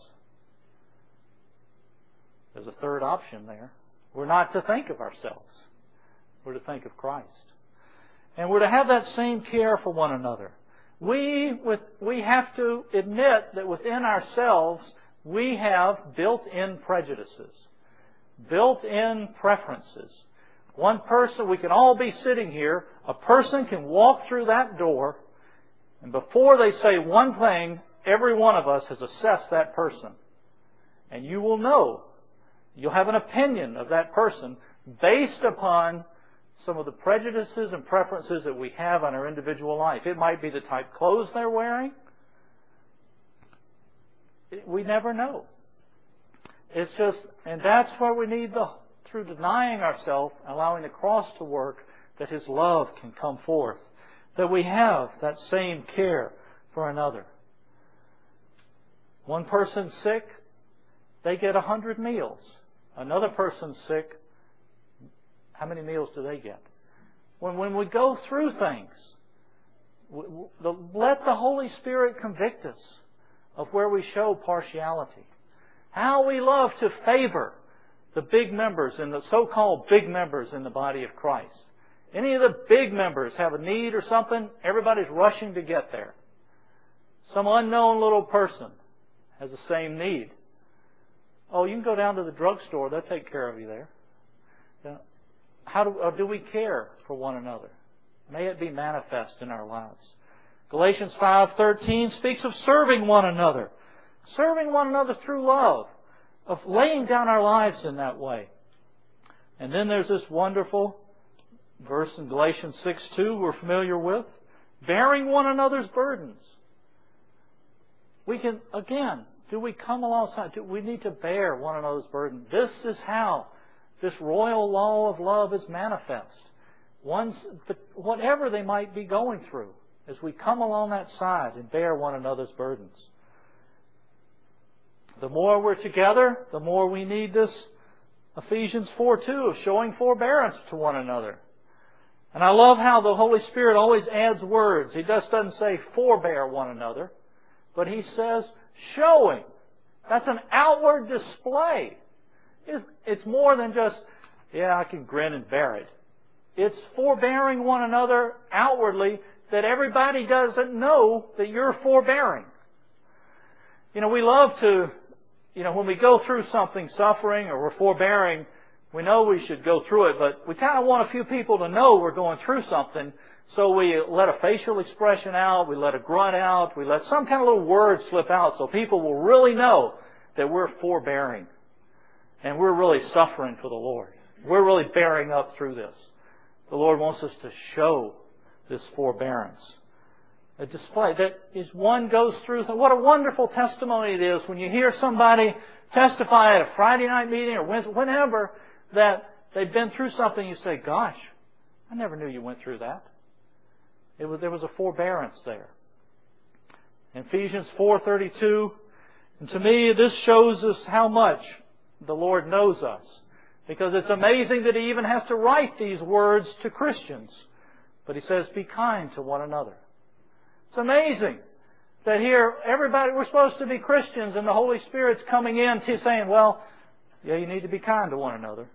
There's a third option there. We're not to think of ourselves. We're to think of Christ. And we're to have that same care for one another. We, with, we have to admit that within ourselves we have built-in prejudices, built-in preferences. One person, we can all be sitting here, a person can walk through that door, and before they say one thing, every one of us has assessed that person. And you will know, you'll have an opinion of that person based upon some of the prejudices and preferences that we have on our individual life. It might be the type of clothes they're wearing. We never know. It's just, and that's where we need the, through denying ourselves, allowing the cross to work, that His love can come forth. That we have that same care for another. One person's sick, they get a hundred meals. Another person's sick, how many meals do they get? When, when we go through things, we, the, let the Holy Spirit convict us of where we show partiality. How we love to favor the big members and the so-called big members in the body of Christ. Any of the big members have a need or something, everybody's rushing to get there. Some unknown little person has the same need. Oh, you can go down to the drugstore, they'll take care of you there. You know, how do, or do we care for one another? May it be manifest in our lives. Galatians five thirteen speaks of serving one another. Serving one another through love. Of laying down our lives in that way. And then there's this wonderful verse in Galatians six two we're familiar with. Bearing one another's burdens. We can, again, do we come alongside? Do we need to bear one another's burden? This is how this royal law of love is manifest. One's, whatever they might be going through, as we come along that side and bear one another's burdens. The more we're together, the more we need this Ephesians four two of showing forbearance to one another. And I love how the Holy Spirit always adds words. He just doesn't say forbear one another, but He says showing. That's an outward display. It's, it's more than just, yeah, I can grin and bear it. It's forbearing one another outwardly that everybody doesn't know that you're forbearing. You know, we love to, you know, when we go through something, suffering, or we're forbearing, we know we should go through it, but we kind of want a few people to know we're going through something, so we let a facial expression out, we let a grunt out, we let some kind of little word slip out so people will really know that we're forbearing. And we're really suffering for the Lord. We're really bearing up through this. The Lord wants us to show this forbearance. A display that is one goes through. What a wonderful testimony it is when you hear somebody testify at a Friday night meeting or whenever that they've been through something. You say, gosh, I never knew you went through that. It was, there was a forbearance there. In Ephesians four thirty-two, and to me this shows us how much the Lord knows us. Because it's amazing that He even has to write these words to Christians. But He says, be kind to one another. It's amazing that here, everybody, we're supposed to be Christians and the Holy Spirit's coming in to saying, well, yeah, you need to be kind to one another.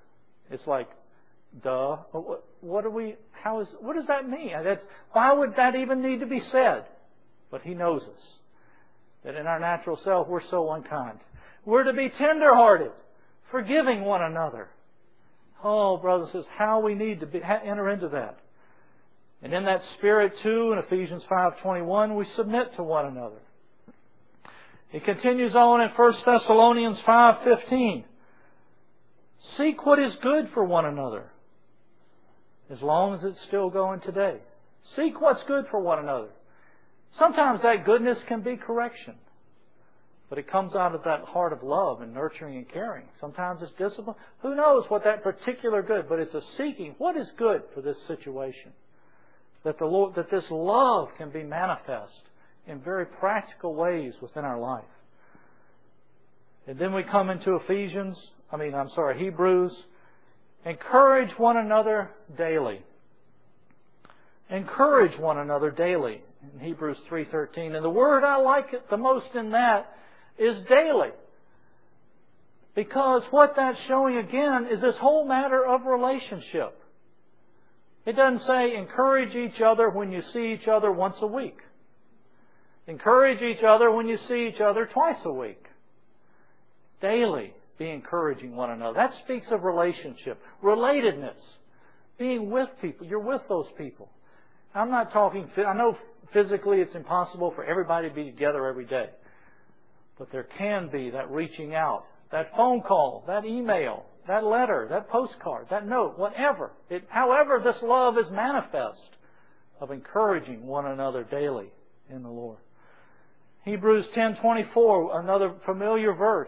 It's like, duh. What do we? How is? What does that mean? That's, why would that even need to be said? But He knows us. That in our natural self we're so unkind. We're to be tender-hearted, forgiving one another. Oh, brothers and sisters, how we need to be, enter into that. And in that spirit too, in Ephesians five twenty-one, we submit to one another. It continues on in First Thessalonians five fifteen. Seek what is good for one another, as long as it's still going today. Seek what's good for one another. Sometimes that goodness can be correction. But it comes out of that heart of love and nurturing and caring. Sometimes it's discipline. Who knows what that particular good, but it's a seeking. What is good for this situation? That the Lord, that this love can be manifest in very practical ways within our life. And then we come into Ephesians, I mean, I'm sorry, Hebrews. Encourage one another daily. Encourage one another daily. In Hebrews three thirteen. And the word I like it the most in that is daily. Because what that's showing again is this whole matter of relationship. It doesn't say encourage each other when you see each other once a week. Encourage each other when you see each other twice a week. Daily be encouraging one another. That speaks of relationship. Relatedness. Being with people. You're with those people. I'm not talking, I know physically it's impossible for everybody to be together every day. But there can be that reaching out, that phone call, that email, that letter, that postcard, that note, whatever. It, however this love is manifest of encouraging one another daily in the Lord. Hebrews ten twenty-four, another familiar verse.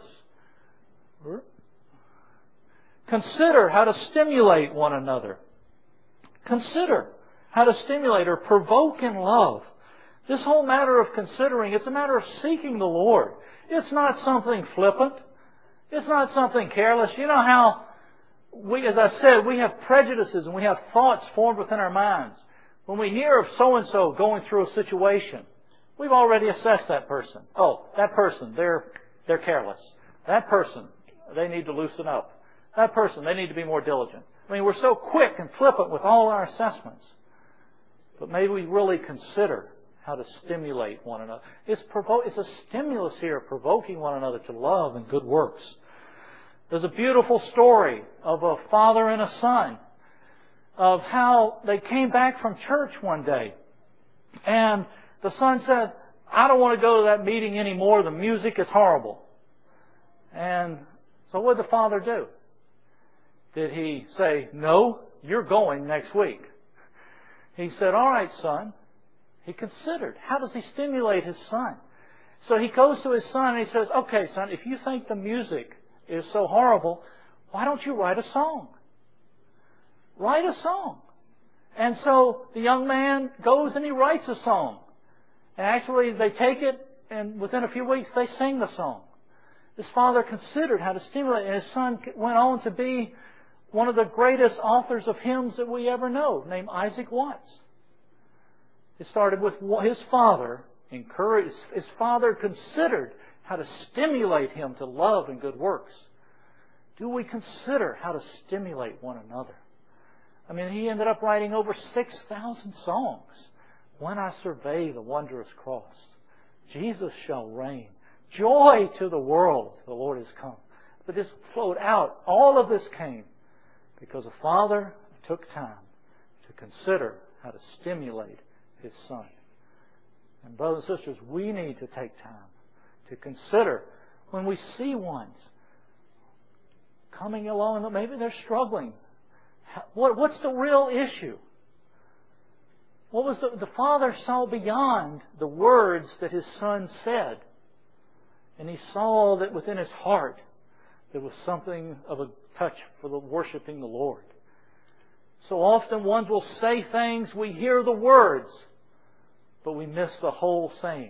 Consider how to stimulate one another. Consider how to stimulate or provoke in love. This whole matter of considering, it's a matter of seeking the Lord. It's not something flippant. It's not something careless. You know how we, as I said, we have prejudices and we have thoughts formed within our minds. When we hear of so-and-so going through a situation, we've already assessed that person. Oh, that person, they're, they're careless. That person, they need to loosen up. That person, they need to be more diligent. I mean, we're so quick and flippant with all our assessments. But maybe we really consider how to stimulate one another. It's, provo- it's a stimulus here, provoking one another to love and good works. There's a beautiful story of a father and a son, of how they came back from church one day. And the son said, I don't want to go to that meeting anymore. The music is horrible. And so what did the father do? Did he say, no, you're going next week? He said, all right, son. He considered, how does he stimulate his son? So he goes to his son and he says, okay, son, if you think the music is so horrible, why don't you write a song? Write a song. And so the young man goes and he writes a song. And actually they take it and within a few weeks they sing the song. His father considered how to stimulate, and his son went on to be one of the greatest authors of hymns that we ever know, named Isaac Watts. It started with his father encouraged, his father considered how to stimulate him to love and good works. Do we consider how to stimulate one another? I mean, he ended up writing over six thousand songs. When I survey the wondrous cross, Jesus shall reign. Joy to the world, the Lord has come. But this flowed out. All of this came because a father took time to consider how to stimulate his son. And brothers and sisters, we need to take time to consider when we see ones coming along, maybe they're struggling. What, what's the real issue? What was the, the father saw beyond the words that his son said. And he saw that within his heart there was something of a touch for the worshiping the Lord. So often ones will say things, we hear the words, but we miss the whole saying.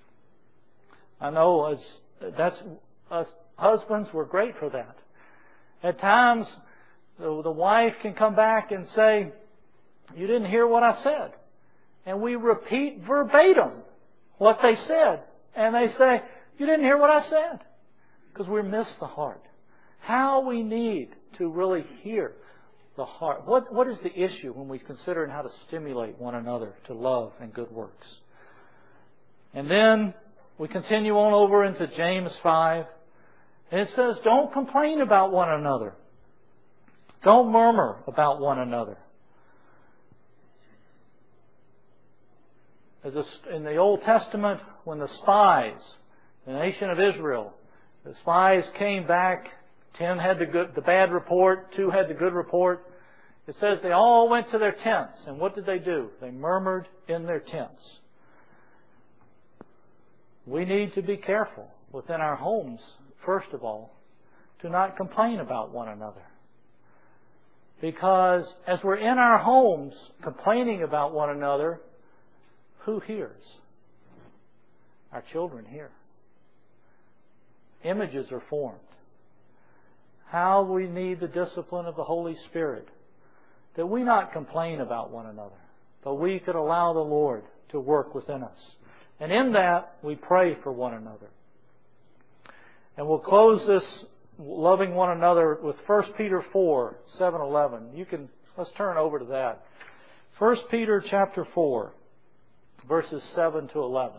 I know as that's us husbands, we're great for that. At times, the, the wife can come back and say, you didn't hear what I said. And we repeat verbatim what they said. And they say, you didn't hear what I said. Because we miss the heart. How we need to really hear the heart. What, what is the issue when we consider how to stimulate one another to love and good works? And then we continue on over into James five. And it says, don't complain about one another. Don't murmur about one another. As a, in the Old Testament, when the spies, the nation of Israel, the spies came back, ten had the good, the bad report, two had the good report. It says they all went to their tents. And what did they do? They murmured in their tents. We need to be careful within our homes, first of all, to not complain about one another. Because as we're in our homes complaining about one another, who hears? Our children hear. Images are formed. How we need the discipline of the Holy Spirit, that we not complain about one another, but we could allow the Lord to work within us. And in that, we pray for one another. And we'll close this loving one another with First Peter four, seven, eleven. You can, let's turn over to that. First Peter chapter four, verses seven to eleven.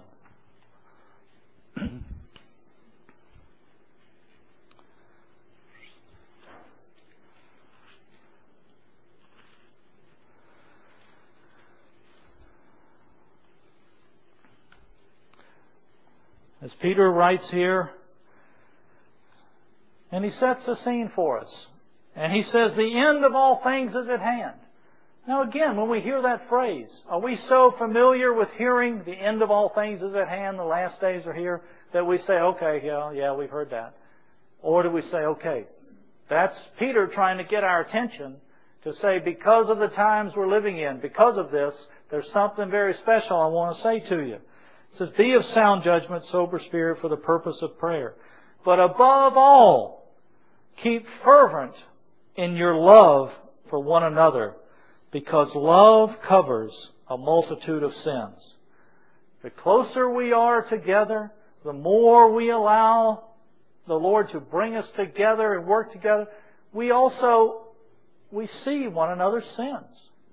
As Peter writes here, and he sets the scene for us. And he says, the end of all things is at hand. Now again, when we hear that phrase, are we so familiar with hearing the end of all things is at hand, the last days are here, that we say, okay, yeah, yeah, we've heard that. Or do we say, okay, that's Peter trying to get our attention to say, because of the times we're living in, because of this, there's something very special I want to say to you. It says, be of sound judgment, sober spirit for the purpose of prayer. But above all, keep fervent in your love for one another, because love covers a multitude of sins. The closer we are together, the more we allow the Lord to bring us together and work together, we also, we see one another's sins.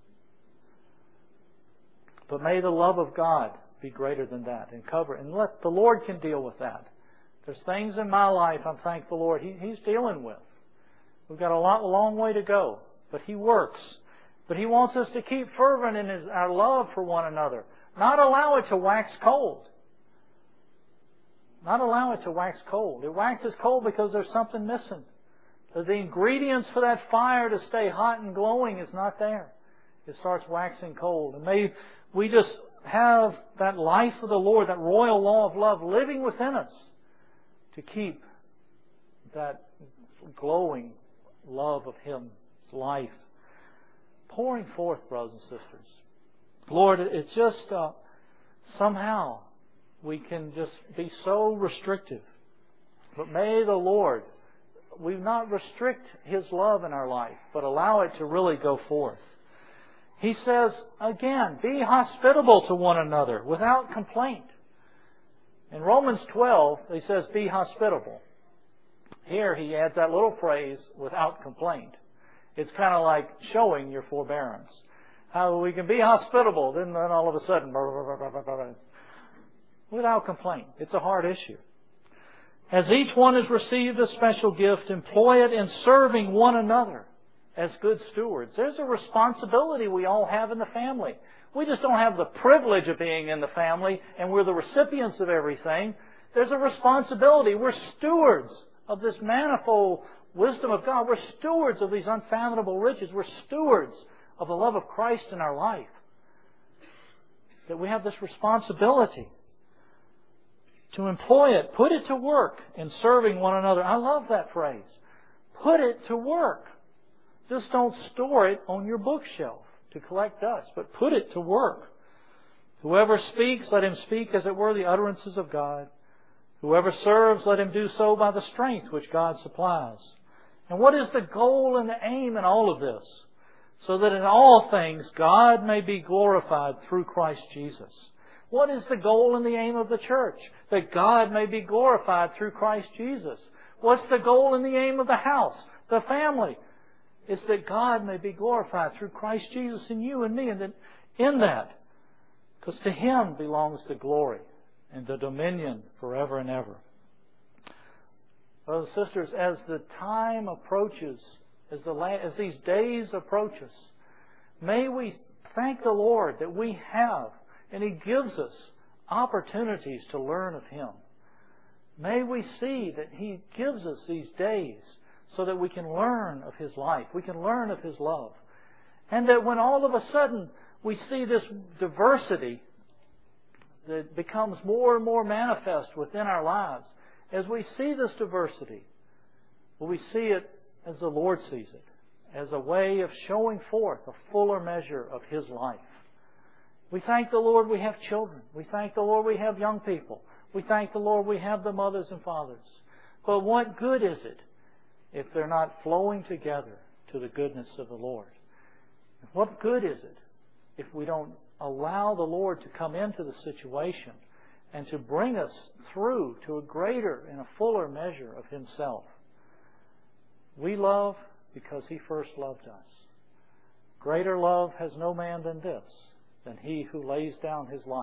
But may the love of God be greater than that and cover it. And let the Lord can deal with that. There's things in my life I'm thankful the Lord He, He's dealing with. We've got a lot, a long way to go. But He works. But He wants us to keep fervent in His, our love for one another. Not allow it to wax cold. Not allow it to wax cold. It waxes cold because there's something missing. The ingredients for that fire to stay hot and glowing is not there. It starts waxing cold. And may we just have that life of the Lord, that royal law of love living within us to keep that glowing love of Him, life, pouring forth, brothers and sisters. Lord, it's just uh, somehow we can just be so restrictive. But may the Lord, we not restrict His love in our life, but allow it to really go forth. He says, again, be hospitable to one another without complaint. In Romans twelve, he says, be hospitable. Here he adds that little phrase, without complaint. It's kind of like showing your forbearance. How we can be hospitable, then, then all of a sudden, without complaint. It's a hard issue. As each one has received a special gift, employ it in serving one another as good stewards. There's a responsibility we all have in the family. We just don't have the privilege of being in the family and we're the recipients of everything. There's a responsibility. We're stewards of this manifold wisdom of God. We're stewards of these unfathomable riches. We're stewards of the love of Christ in our life. That we have this responsibility to employ it, put it to work in serving one another. I love that phrase. Put it to work. Just don't store it on your bookshelf to collect dust, but put it to work. Whoever speaks, let him speak as it were the utterances of God. Whoever serves, let him do so by the strength which God supplies. And what is the goal and the aim in all of this? So that in all things God may be glorified through Christ Jesus. What is the goal and the aim of the church? That God may be glorified through Christ Jesus. What's the goal and the aim of the house, the family? It's that God may be glorified through Christ Jesus in you and me. And that in that, because to Him belongs the glory and the dominion forever and ever. Brothers and sisters, as the time approaches, as, the, as these days approach us, may we thank the Lord that we have, and He gives us opportunities to learn of Him. May we see that He gives us these days so that we can learn of His life, we can learn of His love. And that when all of a sudden we see this diversity that becomes more and more manifest within our lives, as we see this diversity, will we see it as the Lord sees it, as a way of showing forth a fuller measure of His life. We thank the Lord we have children. We thank the Lord we have young people. We thank the Lord we have the mothers and fathers. But what good is it if they're not flowing together to the goodness of the Lord? What good is it if we don't allow the Lord to come into the situation and to bring us through to a greater and a fuller measure of Himself? We love because He first loved us. Greater love has no man than this, than he who lays down his life.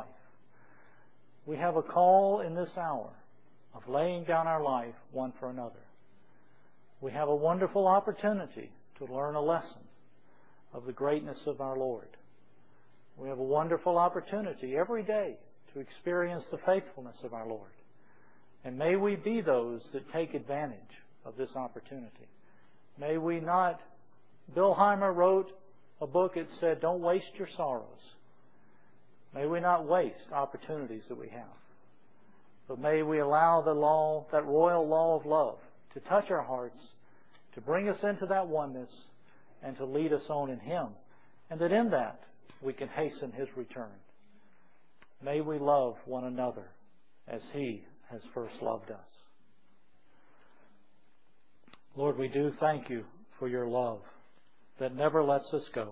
We have a call in this hour of laying down our life one for another. We have a wonderful opportunity to learn a lesson of the greatness of our Lord. We have a wonderful opportunity every day to experience the faithfulness of our Lord. And may we be those that take advantage of this opportunity. May we not... Bill Heimer wrote a book that said, "Don't waste your sorrows." May we not waste opportunities that we have. But may we allow the law, that royal law of love, to touch our hearts, to bring us into that oneness, and to lead us on in Him. And that in that, we can hasten His return. May we love one another as He has first loved us. Lord, we do thank You for Your love that never lets us go.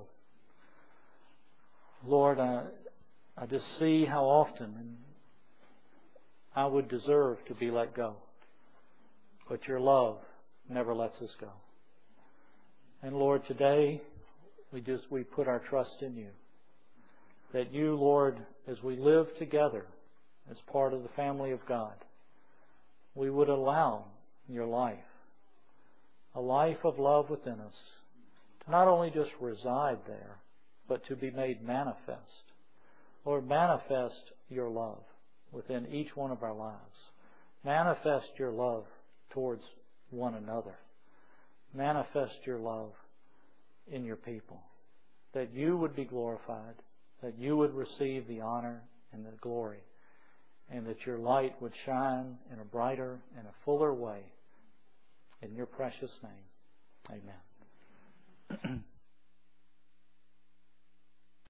Lord, I, I just see how often I would deserve to be let go. But Your love never lets us go. And Lord, today we just we put our trust in You. That You, Lord, as we live together as part of the family of God, we would allow Your life, a life of love within us, to not only just reside there, but to be made manifest. Lord, manifest Your love within each one of our lives. Manifest Your love towards one another. Manifest Your love in Your people. That You would be glorified, that You would receive the honor and the glory, and that Your light would shine in a brighter and a fuller way. In Your precious name, amen.